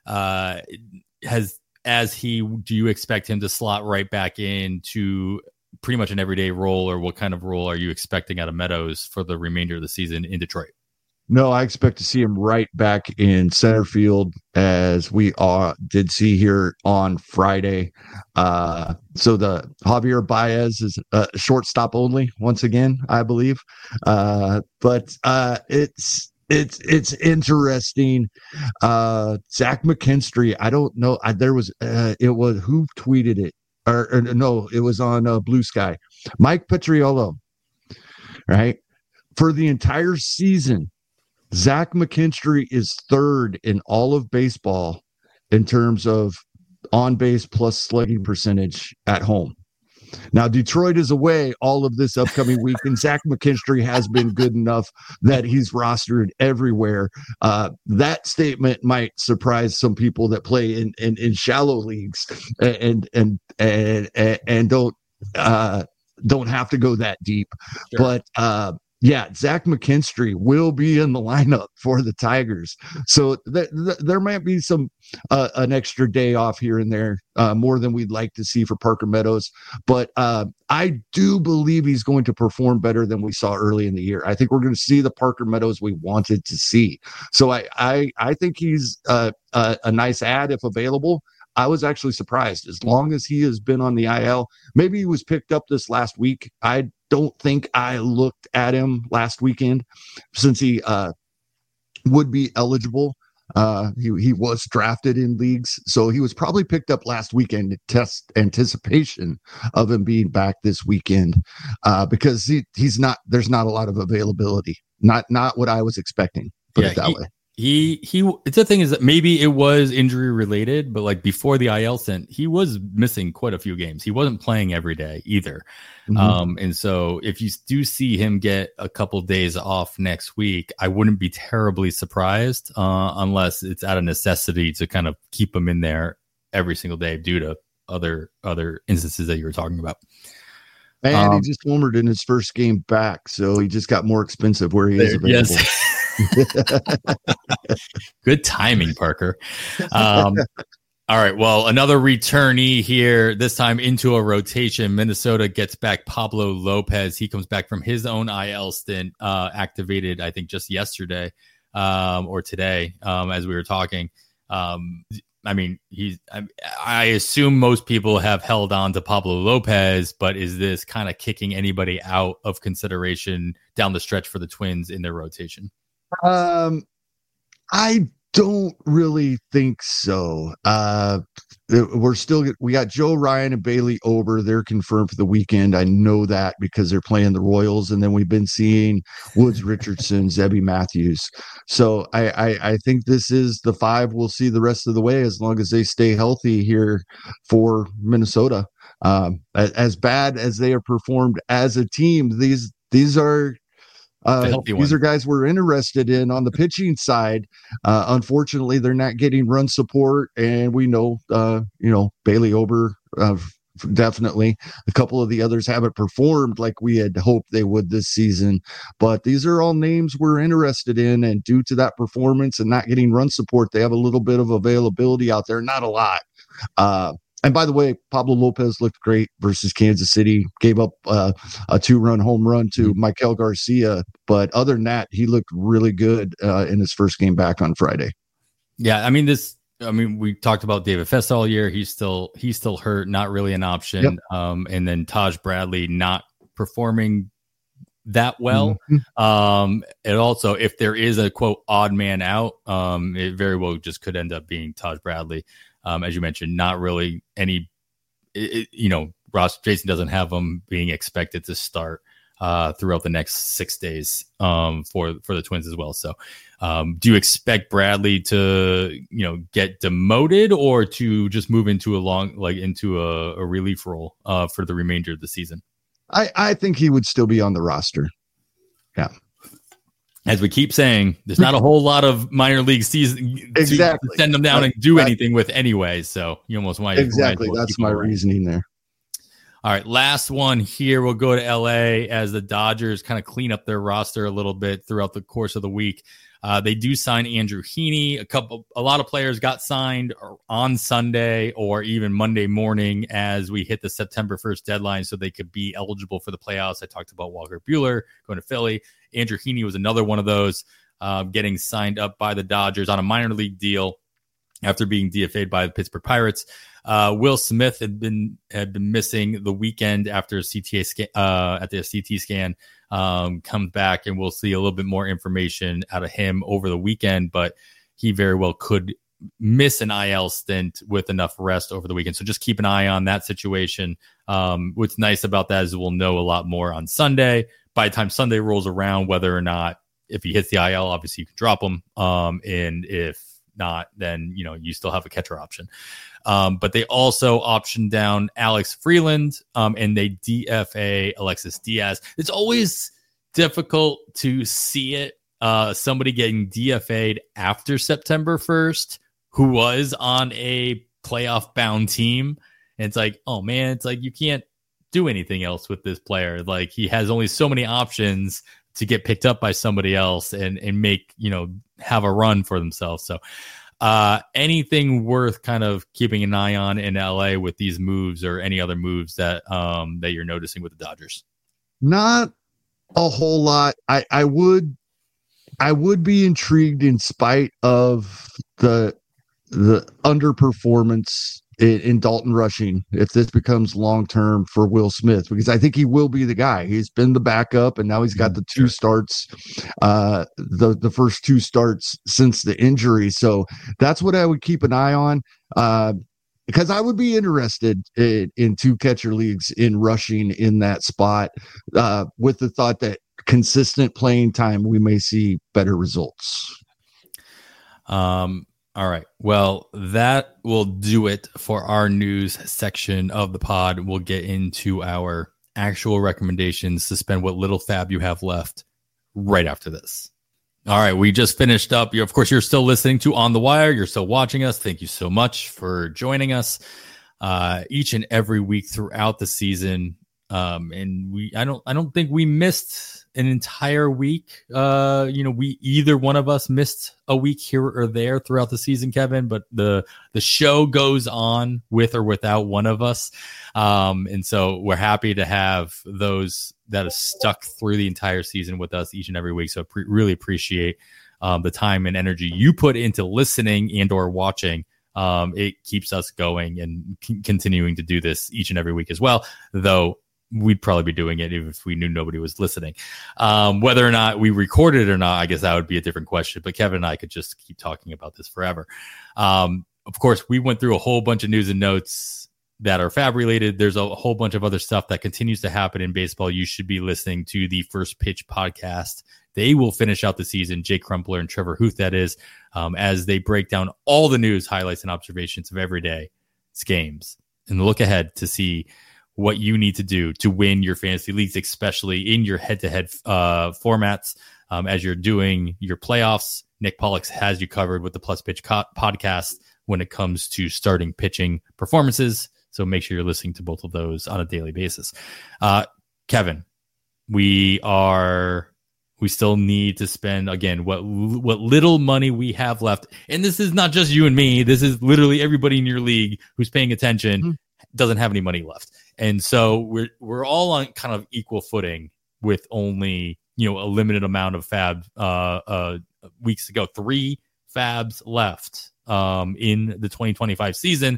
Uh, has as he, do you expect him to slot right back into pretty much an everyday role, or what kind of role are you expecting out of Meadows for the remainder of the season in Detroit? No, I expect to see him right back in center field as we are, did see here on Friday. Uh, so the Javier Baez is a shortstop only once again, I believe. Uh, but uh, it's it's it's interesting. Uh, Zach McKinstry, I don't know. I, there was uh, it was who tweeted it or, or no, it was on uh, Blue Sky. Mike Petriello, right? For the entire season, Zach McKinstry is third in all of baseball in terms of on base plus slugging percentage at home. Now, Detroit is away all of this upcoming week, and Zach McKinstry has been good enough that he's rostered everywhere. Uh, that statement might surprise some people that play in, in, in shallow leagues and and and and, and don't uh, don't have to go that deep. Sure. But uh, Yeah, Zach McKinstry will be in the lineup for the Tigers. So th- th- there might be some uh, an extra day off here and there, uh, more than we'd like to see for Parker Meadows. But uh, I do believe he's going to perform better than we saw early in the year. I think we're going to see the Parker Meadows we wanted to see. So I I, I think he's uh, a, a nice add if available. I was actually surprised. As long as he has been on the I L, maybe he was picked up this last week. I don't think I looked at him last weekend since he uh, would be eligible. Uh, he, he was drafted in leagues, so he was probably picked up last weekend. Test anticipation of him being back this weekend uh, because he, he's not. There's not a lot of availability. Not not what I was expecting. Put yeah, it that he, way. He he. It's the thing is that maybe it was injury related, but like before the I L stint, he was missing quite a few games. He wasn't playing every day either. Mm-hmm. Um, and so if you do see him get a couple days off next week, I wouldn't be terribly surprised, uh, unless it's out of necessity to kind of keep him in there every single day due to other other instances that you were talking about. And um, he just homered in his first game back, so he just got more expensive where he there, is available. Yes. Good timing, Parker. Um, all right. Well, another returnee here, this time into a rotation. Minnesota gets back Pablo Lopez. He comes back from his own I L stint, uh, activated, I think, just yesterday um, or today um, as we were talking. Um, I mean, he's. I, I assume most people have held on to Pablo Lopez, but is this kind of kicking anybody out of consideration down the stretch for the Twins in their rotation? Um, I don't really think so. Uh, we're still we got Joe Ryan and Bailey Ober. They're confirmed for the weekend. I know that because they're playing the Royals, and then we've been seeing Woods Richardson, Zebby Matthews. So I, I I think this is the five we'll see the rest of the way as long as they stay healthy here for Minnesota. Um, as bad as they have performed as a team, these these are. Uh, these are guys we're interested in on the pitching side. Uh, unfortunately, they're not getting run support, and we know, uh, you know, Bailey Ober, uh, definitely. A couple of the others haven't performed like we had hoped they would this season, but these are all names we're interested in, and due to that performance and not getting run support, they have a little bit of availability out there. Not a lot. Uh, And by the way, Pablo Lopez looked great versus Kansas City, gave up uh, a two-run home run to mm-hmm. Michael Garcia. But other than that, he looked really good uh, in his first game back on Friday. Yeah, I mean, this, I mean, we talked about David Fest all year. He's still, he's still hurt, not really an option. Yep. Um, and then Taj Bradley not performing that well. Mm-hmm. Um, and also, if there is a quote odd man out, um, it very well just could end up being Taj Bradley. Um, as you mentioned, not really any, it, it, you know, Ross Jason doesn't have them being expected to start uh, throughout the next six days um, for for the Twins as well. So, um, do you expect Bradley to, you know, get demoted or to just move into a long, like into a, a relief role uh, for the remainder of the season? I I think he would still be on the roster. Yeah. As we keep saying, there's not a whole lot of minor league season exactly. to send them down and do anything with anyway. So you almost want exactly. Well That's my reasoning there. All right, last one here. We'll go to L A as the Dodgers kind of clean up their roster a little bit throughout the course of the week. Uh, they do sign Andrew Heaney. A couple, a lot of players got signed on Sunday or even Monday morning as we hit the September first deadline, so they could be eligible for the playoffs. I talked about Walker Buehler going to Philly. Andrew Heaney was another one of those uh, getting signed up by the Dodgers on a minor league deal after being D F A'd by the Pittsburgh Pirates. Uh, Will Smith had been had been missing the weekend after a C T A scan, uh, at the C T scan. Um, comes back, and we'll see a little bit more information out of him over the weekend. But he very well could miss an I L stint with enough rest over the weekend. So just keep an eye on that situation. Um, what's nice about that is we'll know a lot more on Sunday. By the time Sunday rolls around, whether or not if he hits the I L, obviously you can drop him. Um, and if not, then you know you still have a catcher option. Um, but they also optioned down Alex Freeland, um, and they D F A Alexis Diaz. It's always difficult to see it. Uh, somebody getting D F A'd after September first, who was on a playoff bound team. And it's like, oh man, it's like you can't do anything else with this player. Like he has only so many options to get picked up by somebody else and and make, you know, have a run for themselves. So uh, anything worth kind of keeping an eye on in L A with these moves, or any other moves that um, that you're noticing with the Dodgers? Not a whole lot. I, I would I would be intrigued in spite of the the underperformance in, in Dalton Rushing if this becomes long term for Will Smith, because I think he will be the guy. He's been the backup, and now he's got the two starts, uh, the the first two starts since the injury. So that's what I would keep an eye on. Uh, Because I would be interested in, in two catcher leagues in Rushing in that spot, uh, with the thought that consistent playing time, we may see better results. Um, all right. Well, that will do it for our news section of the pod. We'll get into our actual recommendations to spend what little fab you have left right after this. All right, we just finished up. You're, of course, you're still listening to On the Wire. You're still watching us. Thank you so much for joining us uh, each and every week throughout the season. Um, and we, I don't, I don't think we missed an entire week. Uh, you know, we either one of us missed a week here or there throughout the season, Kevin. But the the show goes on with or without one of us. Um, and so we're happy to have those that have stuck through the entire season with us each and every week. So pre- really appreciate um, the time and energy you put into listening and or watching. Um, it keeps us going and c- continuing to do this each and every week as well, though we'd probably be doing it if we knew nobody was listening. Um, whether or not we recorded it or not, I guess that would be a different question. But Kevin and I could just keep talking about this forever. Um, of course, we went through a whole bunch of news and notes that are fab related. There's a whole bunch of other stuff that continues to happen in baseball. You should be listening to the First Pitch podcast. They will finish out the season, Jake Crumpler and Trevor Huth, that is, um, as they break down all the news, highlights, and observations of every day's games, and look ahead to see what you need to do to win your fantasy leagues, especially in your head-to-head uh, formats. Um, as you're doing your playoffs, Nick Pollux has you covered with the Plus Pitch co- podcast when it comes to starting pitching performances. So make sure you're listening to both of those on a daily basis. Uh, Kevin, we are, we still need to spend, again, what, what little money we have left. And this is not just you and me. This is literally everybody in your league who's paying attention. Mm-hmm. Doesn't have any money left. And so we're we're all on kind of equal footing with only, you know, a limited amount of fab uh, uh, weeks to go. Three fabs left um, in the twenty twenty-five season.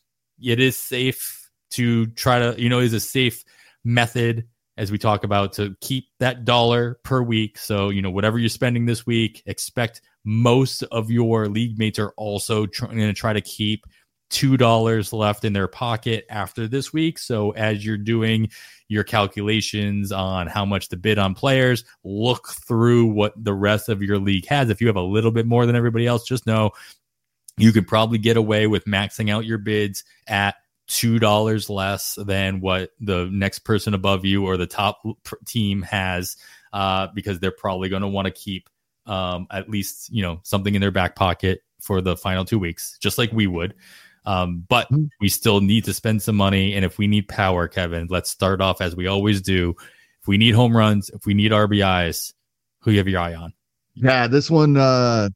It is safe to try to, you know, is a safe method, as we talk about, to keep that dollar per week. So, you know, whatever you're spending this week, expect most of your league mates are also going to try to keep two dollars left in their pocket after this week. So as you're doing your calculations on how much to bid on players, look through what the rest of your league has. If you have a little bit more than everybody else, just know you could probably get away with maxing out your bids at two dollars less than what the next person above you or the top team has, uh, because they're probably going to want to keep um, at least, you know, something in their back pocket for the final two weeks, just like we would. Um, but we still need to spend some money. And if we need power, Kevin, let's start off as we always do. If we need home runs, if we need R B Is, who you have your eye on? Yeah, this one, uh,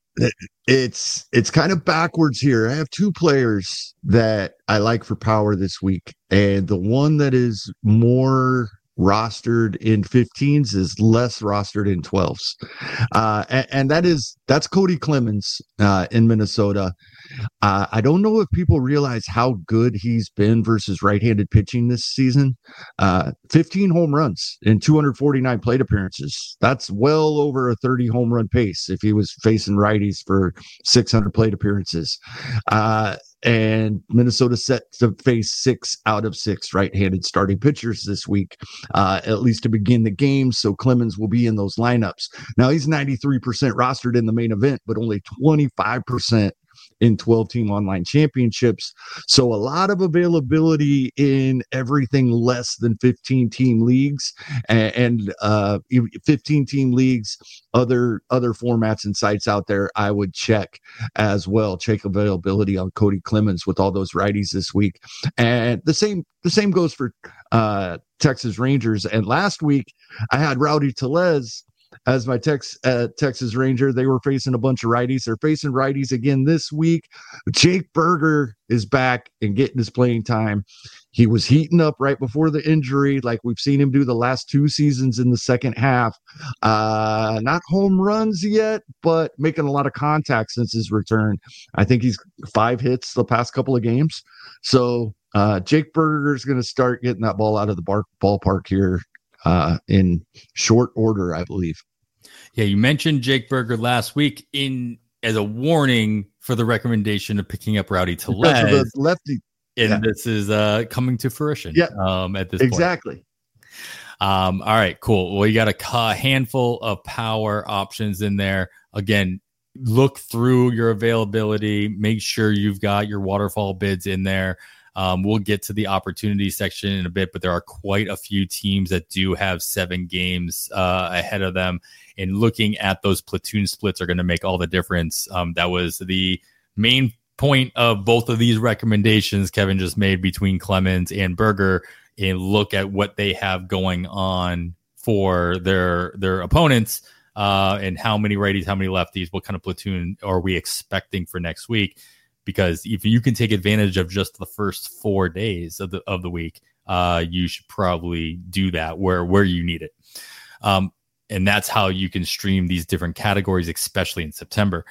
it's it's kind of backwards here. I have two players that I like for power this week. And the one that is more rostered in fifteens is less rostered in twelves. Uh, and, and that is, that's Cody Clemens uh, in Minnesota. Uh, I don't know if people realize how good he's been versus right-handed pitching this season. Uh, fifteen home runs in two hundred forty-nine plate appearances. That's well over a thirty home run pace if he was facing righties for six hundred plate appearances. Uh, and Minnesota set to face six out of six right-handed starting pitchers this week, uh, at least to begin the game. So Clemens will be in those lineups. Now he's ninety-three percent rostered in the main event, but only twenty-five percent in twelve team online championships. So a lot of availability in everything less than fifteen team leagues and, and uh, fifteen team leagues, other, other formats and sites out there. I would check as well, check availability on Cody Clemens with all those righties this week. And the same, the same goes for uh, Texas Rangers. And last week I had Rowdy Tellez as my tex, uh, Texas Ranger. They were facing a bunch of righties. They're facing righties again this week. Jake Burger is back and getting his playing time. He was heating up right before the injury, like we've seen him do the last two seasons in the second half. Uh, not home runs yet, but making a lot of contact since his return. I think he's five hits the past couple of games. So uh, Jake Burger is going to start getting that ball out of the bar- ballpark here uh, in short order, I believe. Yeah, you mentioned Jake Burger last week in as a warning for the recommendation of picking up Rowdy Tellez. Lefty. And yeah. this is uh, coming to fruition yeah. um, at this exactly. point. Exactly. Um, all right, cool. Well, you got a, a handful of power options in there. Again, look through your availability. Make sure you've got your waterfall bids in there. Um, we'll get to the opportunity section in a bit, but there are quite a few teams that do have seven games uh, ahead of them. And looking at those platoon splits are going to make all the difference. Um, that was the main point of both of these recommendations Kevin just made between Clemens and Burger, and look at what they have going on for their their opponents uh, and how many righties, how many lefties, what kind of platoon are we expecting for next week? Because if you can take advantage of just the first four days of the of the week, uh, you should probably do that where where you need it. Um, and that's how you can stream these different categories, especially in September.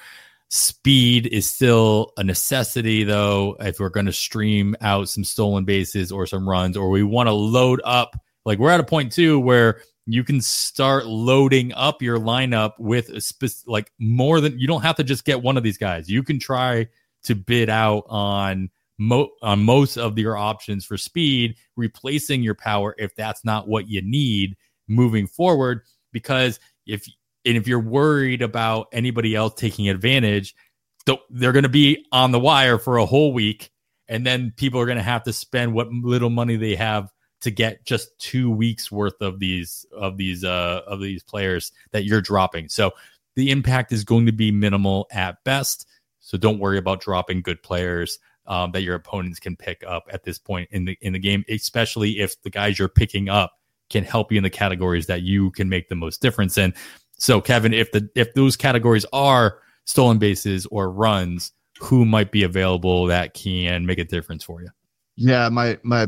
Speed is still a necessity, though, if we're going to stream out some stolen bases or some runs, or we want to load up. Like, we're at a point, too, where you can start loading up your lineup with a spe- like more than, you don't have to just get one of these guys. You can try to bid out on, mo- on most of your options for speed, replacing your power if that's not what you need moving forward. Because if And if you're worried about anybody else taking advantage, they're going to be on the wire for a whole week. And then people are going to have to spend what little money they have to get just two weeks worth of these of these uh, of these players that you're dropping. So the impact is going to be minimal at best. So don't worry about dropping good players um, that your opponents can pick up at this point in the in the game, especially if the guys you're picking up can help you in the categories that you can make the most difference in. So, Kevin, if the if those categories are stolen bases or runs, who might be available that can make a difference for you? Yeah, my my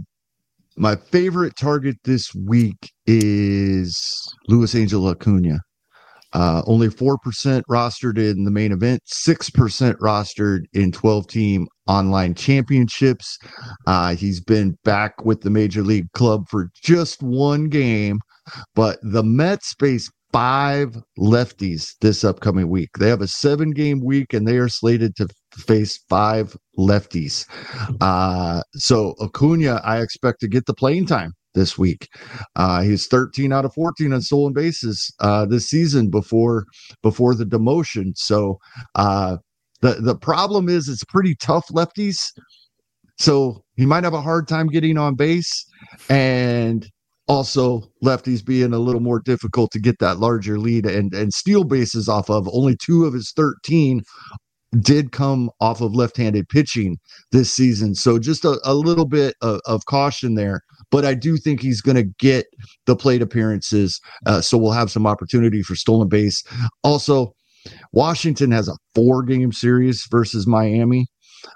my favorite target this week is Luis Angel Acuna. Uh, only four percent rostered in the main event, six percent rostered in twelve-team online championships. Uh, he's been back with the Major League club for just one game, but the Mets face five lefties this upcoming week. They have a seven-game week, and they are slated to face five lefties. Uh, so Acuna, I expect to get the playing time this week. Uh, he's thirteen out of fourteen on stolen bases uh, this season before before the demotion. So uh, the the problem is it's pretty tough lefties. So he might have a hard time getting on base, and also lefties being a little more difficult to get that larger lead and and steal bases off of. Only two of his thirteen did come off of left-handed pitching this season. So just a, a little bit of, of caution there. But I do think he's going to get the plate appearances. Uh, so we'll have some opportunity for stolen base. Also, Washington has a four-game series versus Miami.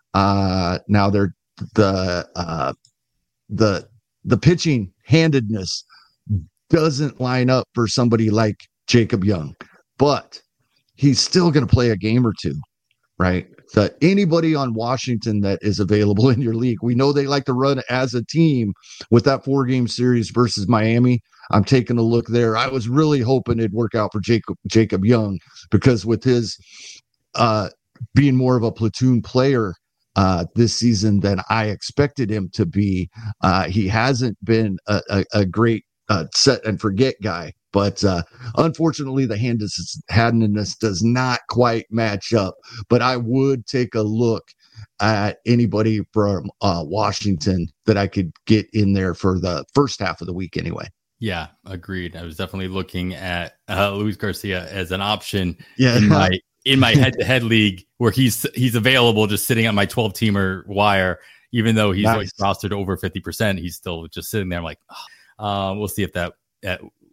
Uh, now they're the uh, the the pitching handedness doesn't line up for somebody like Jacob Young, but he's still going to play a game or two. Right. So anybody on Washington that is available in your league, we know they like to run as a team with that four game series versus Miami. I'm taking a look there. I was really hoping it'd work out for Jacob, Jacob Young, because with his uh, being more of a platoon player uh, this season than I expected him to be, uh, he hasn't been a, a, a great uh, set and forget guy. But uh, unfortunately, the handedness does not quite match up. But I would take a look at anybody from uh, Washington that I could get in there for the first half of the week anyway. Yeah, agreed. I was definitely looking at uh, Luis Garcia as an option yeah. in my in my head-to-head league where he's he's available just sitting on my twelve-teamer wire. Even though he's nice. like rostered over fifty percent, he's still just sitting there. I'm like, oh. uh, we'll see if that, that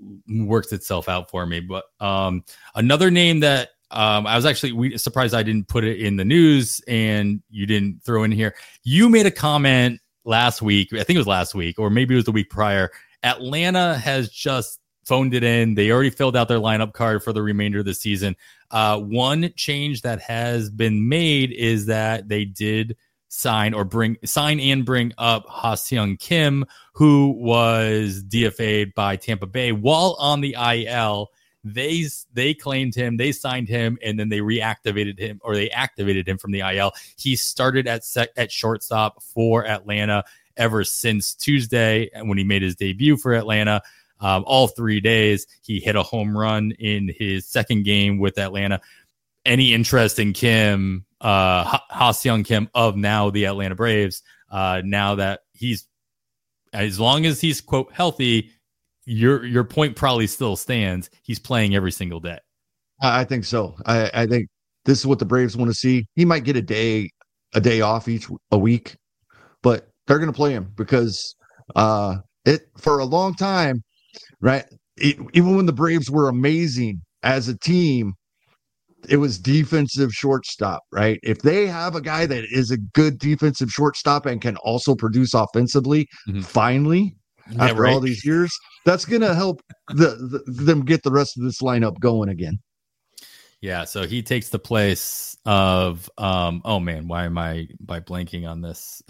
works itself out for me. But um, another name that um, I was actually we, surprised I didn't put it in the news and you didn't throw in here. You made a comment last week. I think it was last week, or maybe it was the week prior. Atlanta has just phoned it in. They already filled out their lineup card for the remainder of the season. Uh, one change that has been made is that they did sign or bring sign and bring up Ha-Seong Kim, who was D F A'd by Tampa Bay while on the I L. They they claimed him, they signed him, and then they reactivated him, or they activated him from the I L. He started at sec, at shortstop for Atlanta ever since Tuesday when he made his debut for Atlanta. Um, all three days, he hit a home run in his second game with Atlanta. Any interest in Kim, uh, Ha-Seong Kim of now the Atlanta Braves, uh, now that he's, as long as he's, quote, healthy, your your point probably still stands. He's playing every single day. I think so. I, I think this is what the Braves want to see. He might get a day, a day off each a week, but they're going to play him because uh, it for a long time, right? It, even when the Braves were amazing as a team, it was defensive shortstop, right? If they have a guy that is a good defensive shortstop and can also produce offensively, mm-hmm. finally, yeah, after right. all these years, that's going to help the, the them get the rest of this lineup going again. Yeah, so he takes the place of, um, oh man, why am I by blanking on this?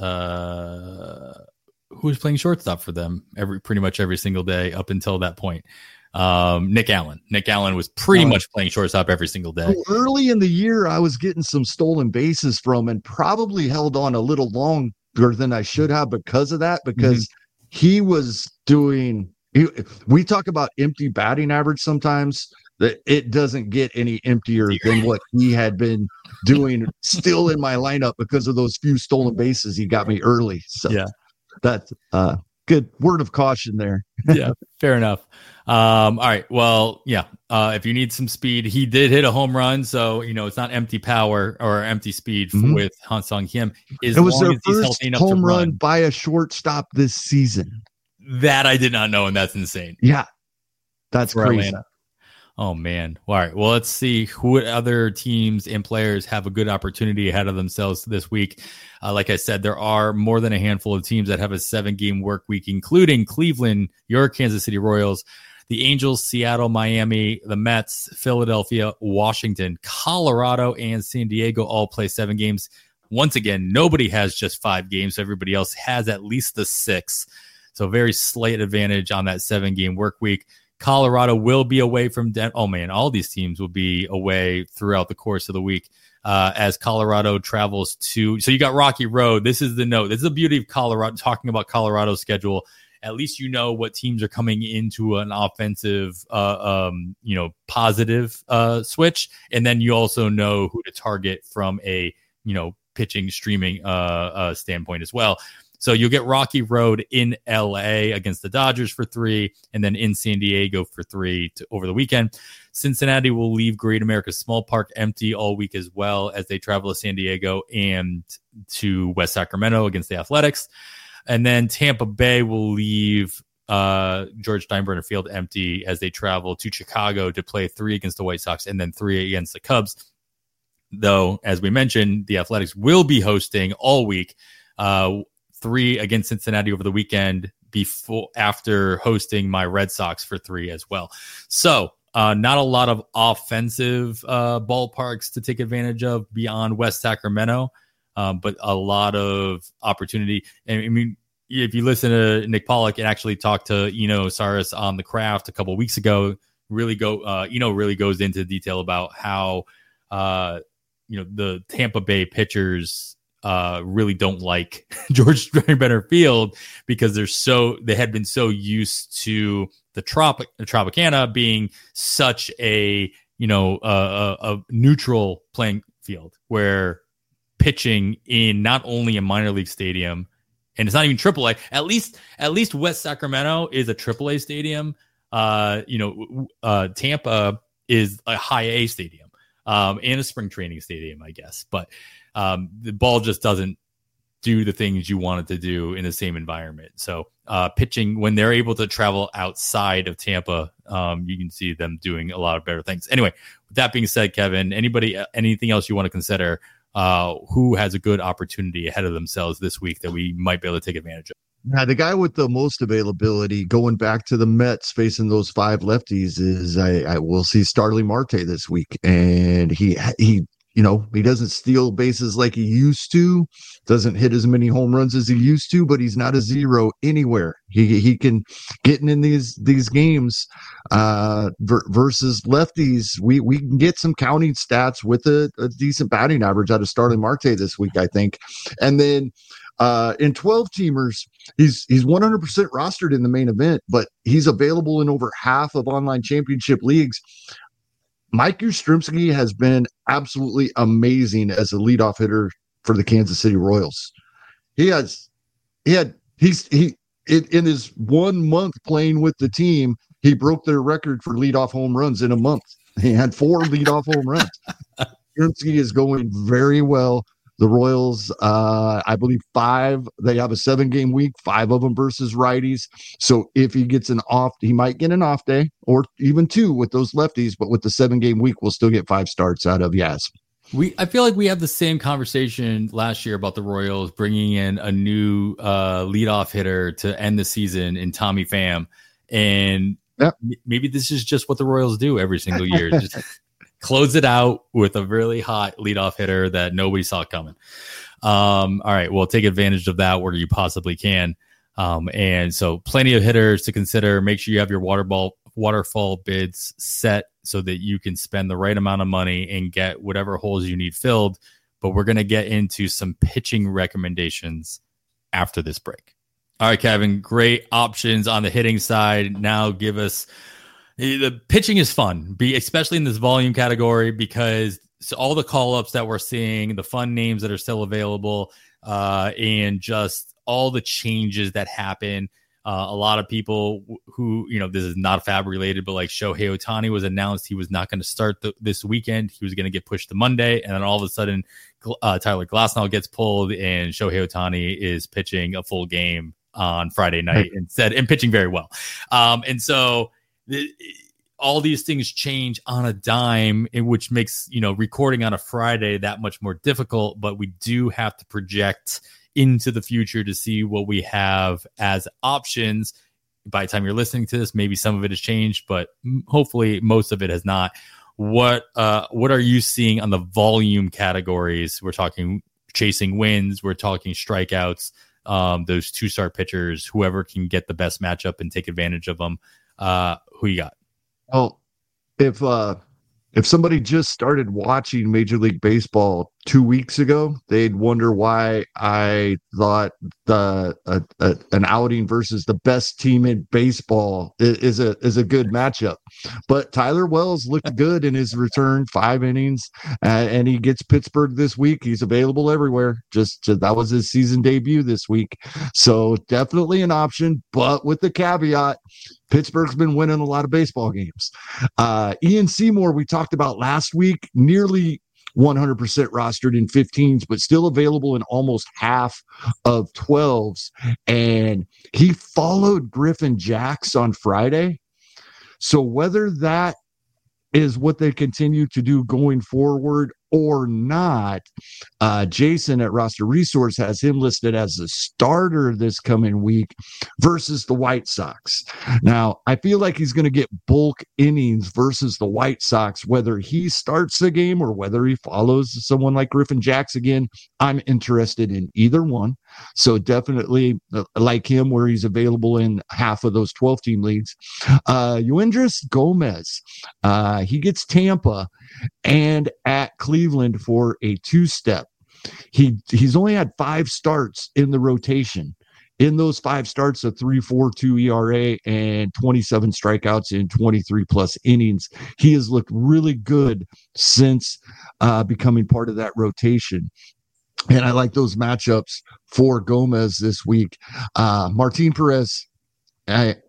Uh, who's playing shortstop for them every pretty much every single day up until that point? Um, Nick Allen. Nick Allen was pretty uh, much playing shortstop every single day. Early in the year, I was getting some stolen bases from and probably held on a little longer than I should have because of that, because mm-hmm. he was doing, he, we talk about empty batting average sometimes, that it doesn't get any emptier than what he had been doing still in my lineup because of those few stolen bases he got me early. So yeah, that's uh good word of caution there. Yeah, fair enough. Um, all right. Well, yeah. Uh, if you need some speed, he did hit a home run, so you know it's not empty power or empty speed mm-hmm. with Ha-Seong Kim. It was their first home run by a shortstop this season. That I did not know, and that's insane. Yeah, that's For crazy. Atlanta. Oh man. All right. Well, let's see who other teams and players have a good opportunity ahead of themselves this week. Uh, like I said, there are more than a handful of teams that have a seven game work week, including Cleveland, your Kansas City Royals, the Angels, Seattle, Miami, the Mets, Philadelphia, Washington, Colorado, and San Diego all play seven games. Once again, nobody has just five games. Everybody else has at least the six. So very slight advantage on that seven game work week. Colorado will be away from Den- oh man, all these teams will be away throughout the course of the week uh, as Colorado travels to. So you got Rocky Road. This is the note. This is the beauty of Colorado. Talking about Colorado's schedule, at least you know what teams are coming into an offensive, uh, um, you know, positive uh, switch, and then you also know who to target from a you know pitching streaming uh, uh, standpoint as well. So you'll get Rocky Road in L A against the Dodgers for three, and then in San Diego for three to, over the weekend. Cincinnati will leave Great America's Small Park empty all week as well as they travel to San Diego and to West Sacramento against the Athletics. And then Tampa Bay will leave uh, George Steinbrenner Field empty as they travel to Chicago to play three against the White Sox and then three against the Cubs. Though, as we mentioned, the Athletics will be hosting all week. Uh, three against Cincinnati over the weekend before after hosting my Red Sox for three as well. So uh, not a lot of offensive uh, ballparks to take advantage of beyond West Sacramento, um, but a lot of opportunity. And I mean, if you listen to Nick Pollock and actually talk to Eno Saris on The Craft a couple of weeks ago, really go, uh, Eno really goes into detail about how, uh, you know, the Tampa Bay pitchers Uh, really don't like George Steinbrenner Field because they're so they had been so used to the Tropic the Tropicana being such a you know uh, a, a neutral playing field where pitching in not only a minor league stadium and it's not even triple A. At least at least West Sacramento is a triple A stadium. Uh, you know, uh, Tampa is a high A stadium um, and a spring training stadium, I guess, but. Um, the ball just doesn't do the things you wanted to do in the same environment. So uh, pitching, when they're able to travel outside of Tampa, um, you can see them doing a lot of better things. Anyway, with that being said, Kevin, anybody, anything else you want to consider? Uh, who has a good opportunity ahead of themselves this week that we might be able to take advantage of? Now, the guy with the most availability going back to the Mets facing those five lefties is I, I will see Starling Marte this week. And he, he, you know, he doesn't steal bases like he used to, doesn't hit as many home runs as he used to, but he's not a zero anywhere. He he can getting in these these games uh, ver- versus lefties. We we can get some counting stats with a, a decent batting average out of Starling Marte this week, I think. And then uh, in twelve teamers, he's he's one hundred percent rostered in the main event, but he's available in over half of online championship leagues. Mike Yastrzemski has been absolutely amazing as a leadoff hitter for the Kansas City Royals. He has, he had, he's, he, in, in his one month playing with the team, he broke their record for leadoff home runs in a month. He had four leadoff home runs. Yastrzemski is going very well. The Royals, uh, I believe five, they have a seven game week, five of them versus righties. So if he gets an off, he might get an off day or even two with those lefties, but with the seven game week, we'll still get five starts out of Yaz. We, I feel like we had the same conversation last year about the Royals bringing in a new uh, leadoff hitter to end the season in Tommy Pham. And yep. maybe this is just what the Royals do every single year. Just close it out with a really hot leadoff hitter that nobody saw coming. Um, all right, well, take advantage of that where you possibly can. Um, and so plenty of hitters to consider. Make sure you have your water ball, waterfall bids set so that you can spend the right amount of money and get whatever holes you need filled. But we're going to get into some pitching recommendations after this break. All right, Kevin, great options on the hitting side. Now give us... The pitching is fun, be especially in this volume category, because all the call-ups that we're seeing, the fun names that are still available, uh, and just all the changes that happen. Uh, a lot of people who, you know, this is not Fab related, but like Shohei Ohtani was announced he was not going to start the, this weekend. He was going to get pushed to Monday. And then all of a sudden, uh, Tyler Glasnow gets pulled and Shohei Ohtani is pitching a full game on Friday night instead and pitching very well. Um, and so... The, all these things change on a dime, in which makes, you know, recording on a Friday that much more difficult, but we do have to project into the future to see what we have as options. By the time you're listening to this, maybe some of it has changed, but hopefully most of it has not. What, uh, what are you seeing on the volume categories? We're talking chasing wins. We're talking strikeouts, um, those two star pitchers, whoever can get the best matchup and take advantage of them. Uh, who you got? Well, if uh, if somebody just started watching Major League Baseball two weeks ago, they'd wonder why I thought the uh, uh, an outing versus the best team in baseball is, is a is a good matchup. But Tyler Wells looked good in his return, five innings, uh, and he gets Pittsburgh this week. He's available everywhere. Just, just that was his season debut this week, so definitely an option. But with the caveat, Pittsburgh's been winning a lot of baseball games. Uh, Ian Seymour, we talked about last week, nearly one hundred percent rostered in fifteens, but still available in almost half of twelves. And he followed Griffin Jax on Friday. So whether that is what they continue to do going forward or not, uh, Jason at Roster Resource has him listed as the starter this coming week versus the White Sox. Now, I feel like he's going to get bulk innings versus the White Sox, whether he starts the game or whether he follows someone like Griffin Jax again. I'm interested in either one. So definitely uh, like him, where he's available in half of those twelve team leagues. Uh, Yoendrys Gomez, uh, he gets Tampa and at Cleveland for a two-step. He he's only had five starts in the rotation. In those five starts, a three point four two E R A and twenty-seven strikeouts in twenty-three plus innings. He has looked really good since uh, becoming part of that rotation. And I like those matchups for Gomez this week. Uh, Martin Perez, I,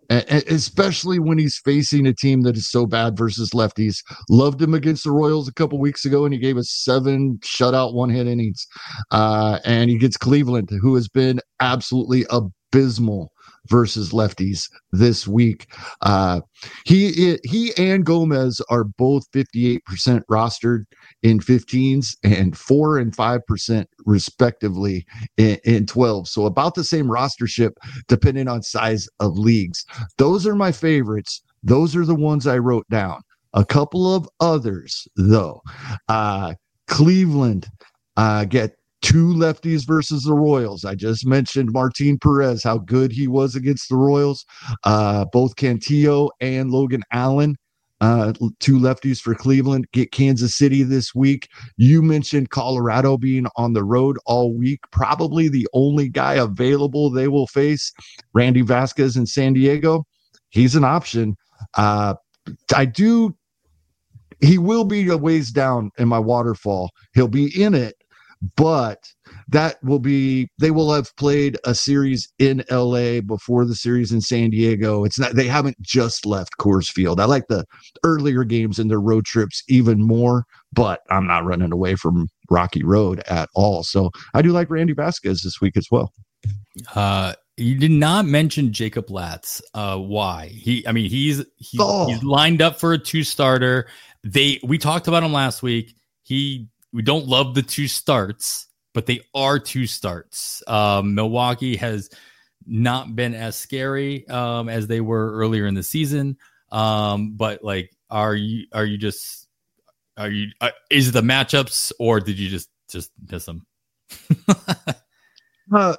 especially when he's facing a team that is so bad versus lefties. Loved him against the Royals a couple weeks ago, and he gave us seven shutout one-hit innings. Uh, and he gets Cleveland, who has been absolutely abysmal versus lefties this week. Uh, he he and Gomez are both fifty-eight percent rostered in fifteens and four and five percent respectively in, in twelve. So about the same rostership depending on size of leagues. Those are my favorites. Those are the ones I wrote down. A couple of others though. Uh, Cleveland uh, get two lefties versus the Royals. I just mentioned Martin Perez, how good he was against the Royals. Uh, both Cantillo and Logan Allen, uh, two lefties for Cleveland, get Kansas City this week. You mentioned Colorado being on the road all week. Probably the only guy available they will face, Randy Vasquez in San Diego. He's an option. Uh, I do. He will be a ways down in my waterfall. He'll be in it, but that will be, they will have played a series in L A before the series in San Diego. It's not, they haven't just left Coors Field. I like the earlier games in their road trips even more, but I'm not running away from Rocky Road at all. So I do like Randy Vasquez this week as well. Uh, you did not mention Jacob Latz. Uh, why? He, I mean, he's, he's, oh. he's lined up for a two starter. They, we talked about him last week. He, We don't love the two starts, but they are two starts. Um, Milwaukee has not been as scary um, as they were earlier in the season. Um, but like, are you are you just are you uh, is it the matchups, or did you just just miss them? uh,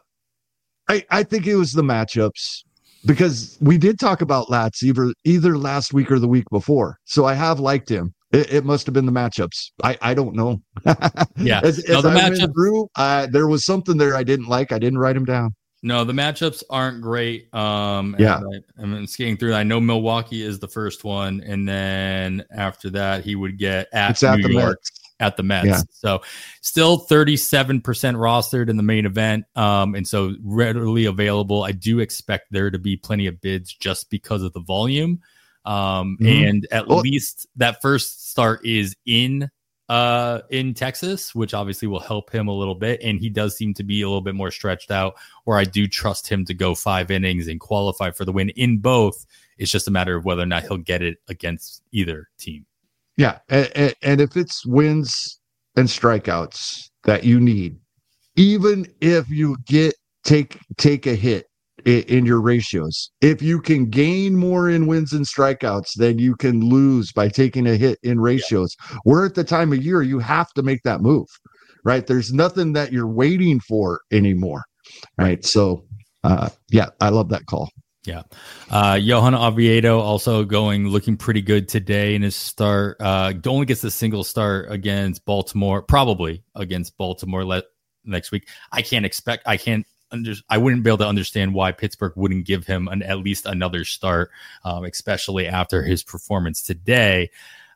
I I think it was the matchups, because we did talk about Latz either either last week or the week before. So I have liked him. It, it must have been the matchups. I, I don't know. Yeah. as, as no, the I matchup went through, uh, there was something there I didn't like. I didn't write him down. No, the matchups aren't great. Um, yeah. I, I'm skating through. I know Milwaukee is the first one, and then after that, he would get at it's at New the York Mets. at the Mets. Yeah. So still thirty-seven percent rostered in the main event, um, and so readily available. I do expect there to be plenty of bids just because of the volume. Um, mm-hmm. And at well, least that first start is in uh, in Texas, which obviously will help him a little bit. And he does seem to be a little bit more stretched out, where I do trust him to go five innings and qualify for the win in both. It's just a matter of whether or not he'll get it against either team. Yeah. And, and if it's wins and strikeouts that you need, even if you get take take a hit in your ratios, if you can gain more in wins and strikeouts than you can lose by taking a hit in ratios, yeah. We're at the time of year you have to make that move, right? There's nothing that you're waiting for anymore, right? So, uh, yeah, I love that call. Yeah. Uh, Johan Oviedo also going, looking pretty good today in his start. Uh, only gets a single start against Baltimore, probably against Baltimore let, next week. I can't expect, I can't, Under, I wouldn't be able to understand why Pittsburgh wouldn't give him an, at least another start, um, especially after his performance today.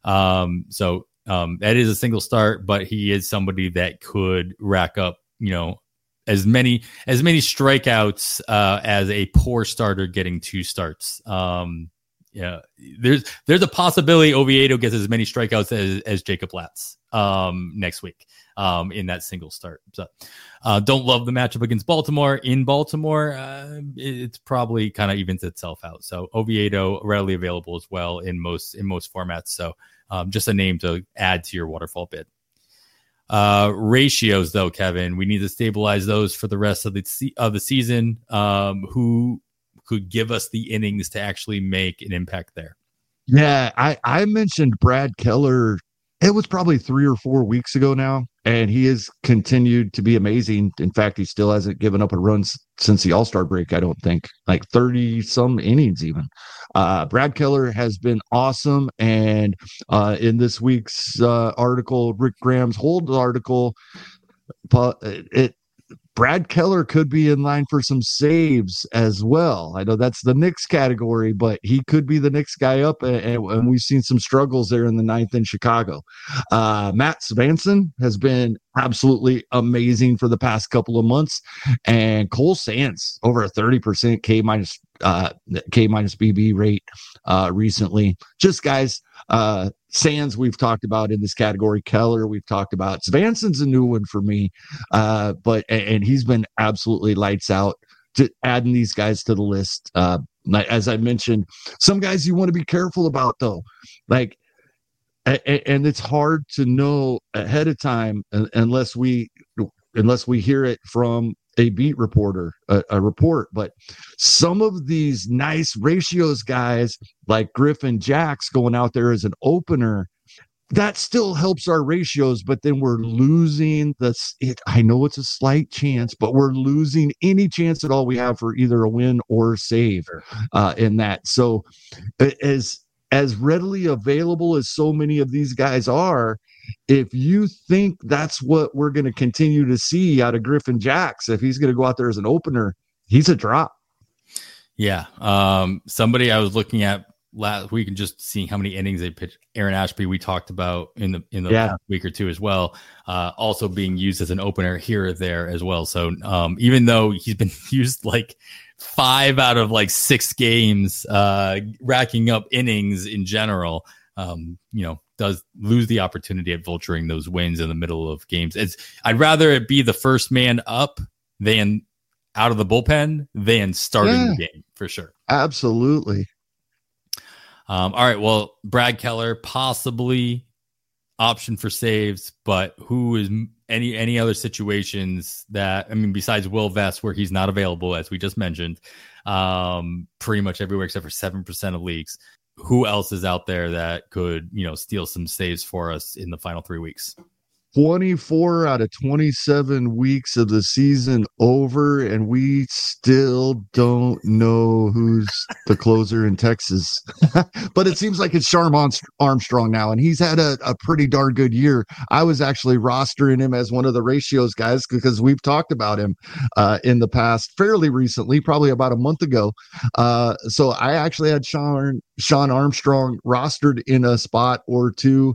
Um, so um, that is a single start, but he is somebody that could rack up, you know, as many as many strikeouts uh, as a poor starter getting two starts. Um, yeah, there's there's a possibility Oviedo gets as many strikeouts as, as Jacob Latz um, next week um, in that single start. So uh, don't love the matchup against Baltimore. In Baltimore, uh, it, it's probably kind of evens itself out. So Oviedo readily available as well in most in most formats. So um, just a name to add to your waterfall bid. Uh, ratios, though, Kevin, we need to stabilize those for the rest of the se- of the season. Um, who could give us the innings to actually make an impact there? Yeah, I, I mentioned Brad Keller. It was probably three or four weeks ago now, and he has continued to be amazing. In fact, he still hasn't given up a run s- since the All-Star break, I don't think, like thirty-some innings even. Uh, Brad Keller has been awesome, and uh, in this week's uh, article, Rick Graham's Hold article, it Brad Keller could be in line for some saves as well. I know that's the Knicks category, but he could be the next guy up, and, and we've seen some struggles there in the ninth in Chicago. Uh, Matt Svanson has been absolutely amazing for the past couple of months, and Cole Sands over a thirty percent K minus uh, K minus B B rate uh, recently. Just guys, uh, Sands we've talked about in this category. Keller we've talked about. Svanson's a new one for me, uh, but and he's been absolutely lights out. To adding these guys to the list, uh, as I mentioned, some guys you want to be careful about though, like, and it's hard to know ahead of time unless we unless we hear it from a beat reporter, a, a report. But some of these nice ratios guys like Griffin Jax going out there as an opener, that still helps our ratios, but then we're losing this. It, I know it's a slight chance, but we're losing any chance at all we have for either a win or save uh, in that. So as, as readily available as so many of these guys are, if you think that's what we're going to continue to see out of Griffin Jax, if he's going to go out there as an opener, he's a drop. Yeah. Um, somebody I was looking at last week and just seeing how many innings they pitched. Aaron Ashby, we talked about in the in the yeah. last week or two as well, uh, also being used as an opener here or there as well. So um, even though he's been used like five out of like six games, uh, racking up innings in general, um, you know, does lose the opportunity at vulturing those wins in the middle of games. It's I'd rather it be the first man up than out of the bullpen than starting yeah. the game for sure. Absolutely. Um, all right. Well, Brad Keller, possibly option for saves, but who is any, any other situations that, I mean, besides Will Vest, where he's not available, as we just mentioned, um, pretty much everywhere except for seven percent of leagues. Who else is out there that could, you know, steal some saves for us in the final three weeks? twenty-four out of twenty-seven weeks of the season over, and we still don't know who's the closer in Texas. But it seems like it's Sharm Armstrong now, and he's had a, a pretty darn good year. I was actually rostering him as one of the ratios guys because we've talked about him uh, in the past fairly recently, probably about a month ago. Uh, so I actually had Sean, Sean Armstrong rostered in a spot or two,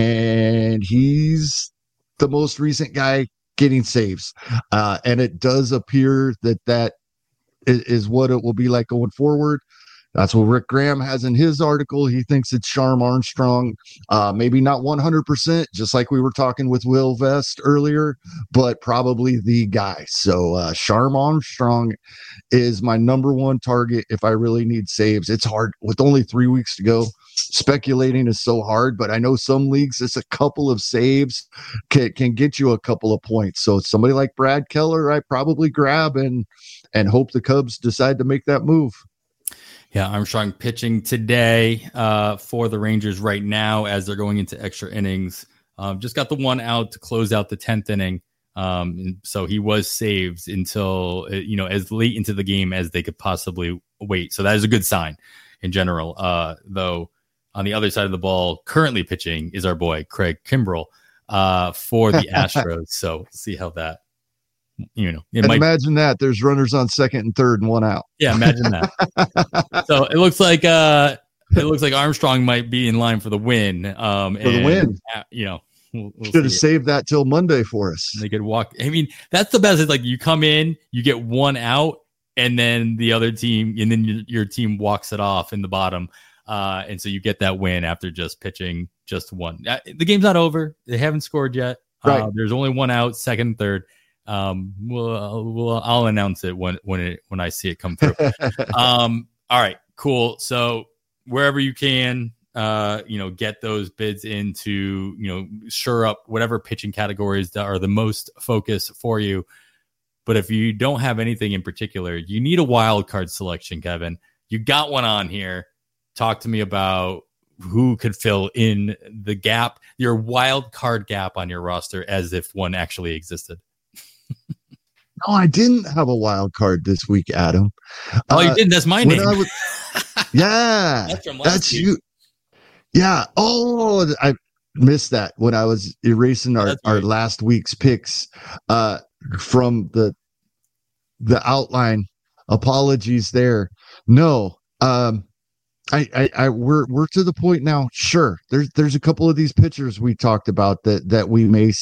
and he's the most recent guy getting saves. Uh, and it does appear that that is, is what it will be like going forward. That's what Rick Graham has in his article. He thinks it's Sharm Armstrong, uh, maybe not one hundred percent, just like we were talking with Will Vest earlier, but probably the guy. So uh, Sharm Armstrong is my number one target if I really need saves. It's hard with only three weeks to go. Speculating is so hard, but I know some leagues, it's a couple of saves can, can get you a couple of points. So somebody like Brad Keller, I probably grab and and hope the Cubs decide to make that move. Yeah, Armstrong pitching today uh, for the Rangers right now as they're going into extra innings. Um, just got the one out to close out the tenth inning. Um, and so he was saved until, you know, as late into the game as they could possibly wait. So that is a good sign in general. Uh, though on the other side of the ball, currently pitching is our boy, Craig Kimbrell, uh, for the Astros. So we'll see how that, you know, it and might imagine that there's runners on second and third and one out. Yeah. Imagine that. So it looks like, uh, it looks like Armstrong might be in line for the win. Um, for the and, win, uh, you know, we'll, we'll should have saved that till Monday for us. They could walk. I mean, that's the best. Is like you come in, you get one out, and then the other team, and then your, your team walks it off in the bottom. Uh, and so you get that win after just pitching just one. Uh, the game's not over. They haven't scored yet. Right. Uh, there's only one out, second and third. Um, we'll, we'll, I'll announce it when, when it, when I see it come through. um, all right, cool. So wherever you can, uh, you know, get those bids into, you know, shore up whatever pitching categories that are the most focus for you. But if you don't have anything in particular, you need a wild card selection, Kevin. You got one on here. Talk to me about who could fill in the gap, your wild card gap on your roster, as if one actually existed. No, I didn't have a wild card this week, Adam. Oh, uh, you didn't? That's my name. Was, yeah, that's, from that's week. you. Yeah. Oh, I missed that when I was erasing our, our right. last week's picks uh, from the the outline. Apologies there. No, um, I, I, I, we're we're to the point now. Sure, there's there's a couple of these pitchers we talked about that that we may see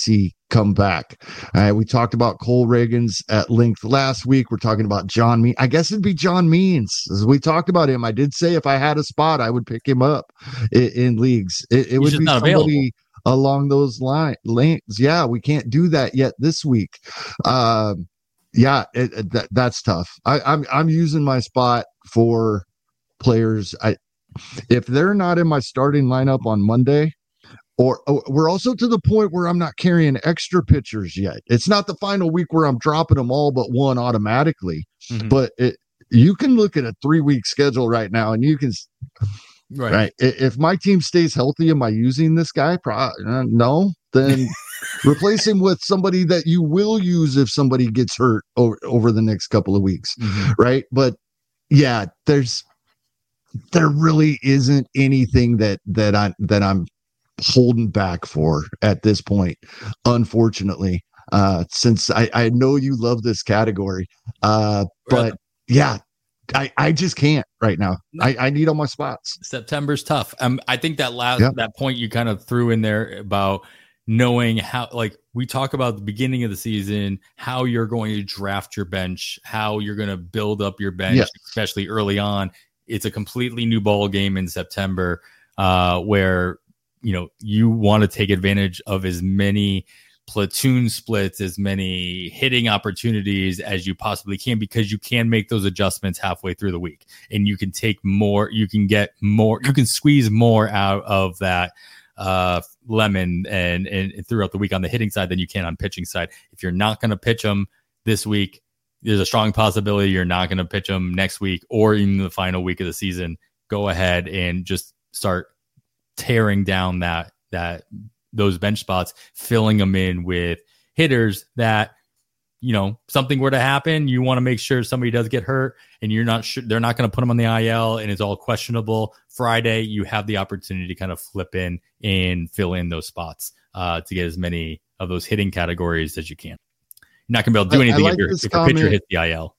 come back. Uh, we talked about Cole Reagans at length last week. We're talking about John Means. I guess it'd be John Means. As we talked about him, I did say if I had a spot, I would pick him up in, in leagues. It, it would be somebody available along those line, lanes. Yeah, we can't do that yet this week. Uh, yeah, it, it, that, that's tough. I, I'm I'm using my spot for players. I if they're not in my starting lineup on Monday. Or, or we're also to the point where I'm not carrying extra pitchers yet. It's not the final week where I'm dropping them all but one automatically. Mm-hmm. But it, you can look at a three week schedule right now, and you can, right? right if my team stays healthy, am I using this guy? Pro- uh, no. Then replace him with somebody that you will use if somebody gets hurt over, over the next couple of weeks, mm-hmm. right? But yeah, there's there really isn't anything that that I that I'm holding back for at this point, unfortunately, uh since I, I know you love this category, uh but yeah, I I just can't right now. I, I need all my spots. September's tough. um I think that last yeah. that point you kind of threw in there about knowing how, like we talk about the beginning of the season, how you're going to draft your bench, how you're going to build up your bench, yes. especially early on. It's a completely new ball game in September, uh where you know, you want to take advantage of as many platoon splits, as many hitting opportunities as you possibly can, because you can make those adjustments halfway through the week and you can take more, you can get more, you can squeeze more out of that uh, lemon and, and throughout the week on the hitting side than you can on pitching side. If you're not going to pitch them this week, there's a strong possibility you're not going to pitch them next week or even the final week of the season. Go ahead and just start tearing down that that those bench spots, filling them in with hitters that, you know, something were to happen, you want to make sure somebody does get hurt and you're not sure they're not going to put them on the I L and it's all questionable. Friday, you have the opportunity to kind of flip in and fill in those spots uh, to get as many of those hitting categories as you can. You're not going to be able to do anything like if, your, if your pitcher hits the I L.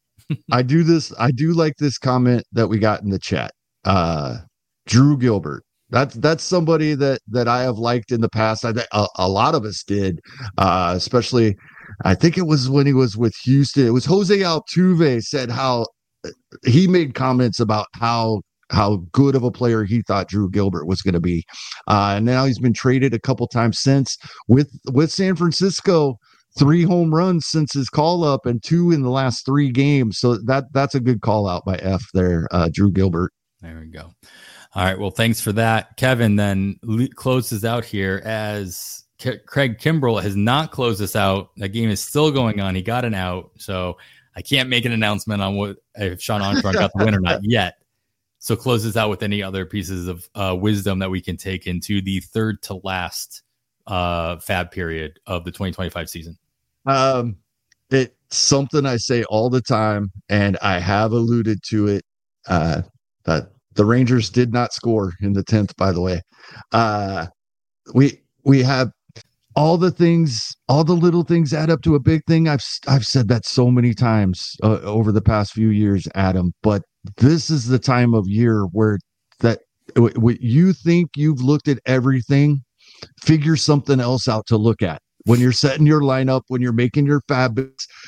I do this. I do like this comment that we got in the chat. Uh, Drew Gilbert. That's that's somebody that that I have liked in the past. I think a, a lot of us did, uh, especially. I think it was when he was with Houston. It was Jose Altuve said how he made comments about how how good of a player he thought Drew Gilbert was going to be, uh, and now he's been traded a couple times since with with San Francisco. Three home runs since his call up and two in the last three games. So that that's a good call out by F there, uh, Drew Gilbert. There we go. All right. Well, thanks for that. Kevin then le- closes out here as K- Craig Kimbrell has not closed us out. That game is still going on. He got an out. So I can't make an announcement on what if Sean Armstrong got the win or not yet. So close this out with any other pieces of uh, wisdom that we can take into the third to last uh, fab period of the twenty twenty-five season. Um, it's something I say all the time, and I have alluded to it, uh, that the Rangers did not score in the tenth, by the way. Uh, we, we have all the things, all the little things add up to a big thing. I've, I've said that so many times uh, over the past few years, Adam, but this is the time of year where that w- w- you think you've looked at everything, figure something else out to look at. When you're setting your lineup, when you're making your fab,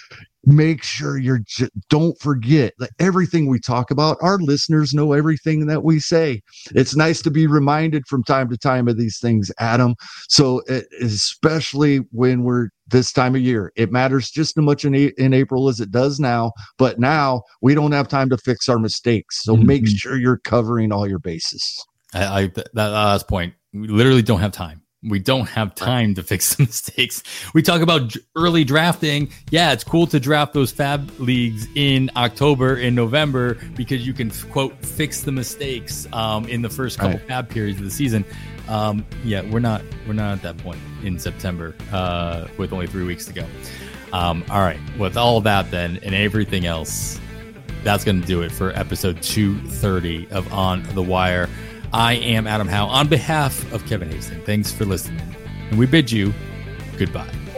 make sure you're j- don't forget that everything we talk about, our listeners know everything that we say. It's nice to be reminded from time to time of these things, Adam. So it, especially when we're this time of year, it matters just as much in, a- in April as it does now. But now we don't have time to fix our mistakes. So mm-hmm. make sure you're covering all your bases. I, I that last point, we literally don't have time. We don't have time to fix the mistakes. We talk about early drafting. Yeah, it's cool to draft those fab leagues in October and November because you can, quote, fix the mistakes um, in the first couple right. fab periods of the season. Um, yeah, we're not we're not at that point in September uh, with only three weeks to go. Um, all right, with all that then and everything else, that's going to do it for episode two thirty of On the Wire. I am Adam Howe on behalf of Kevin Hastings. Thanks for listening. And we bid you goodbye.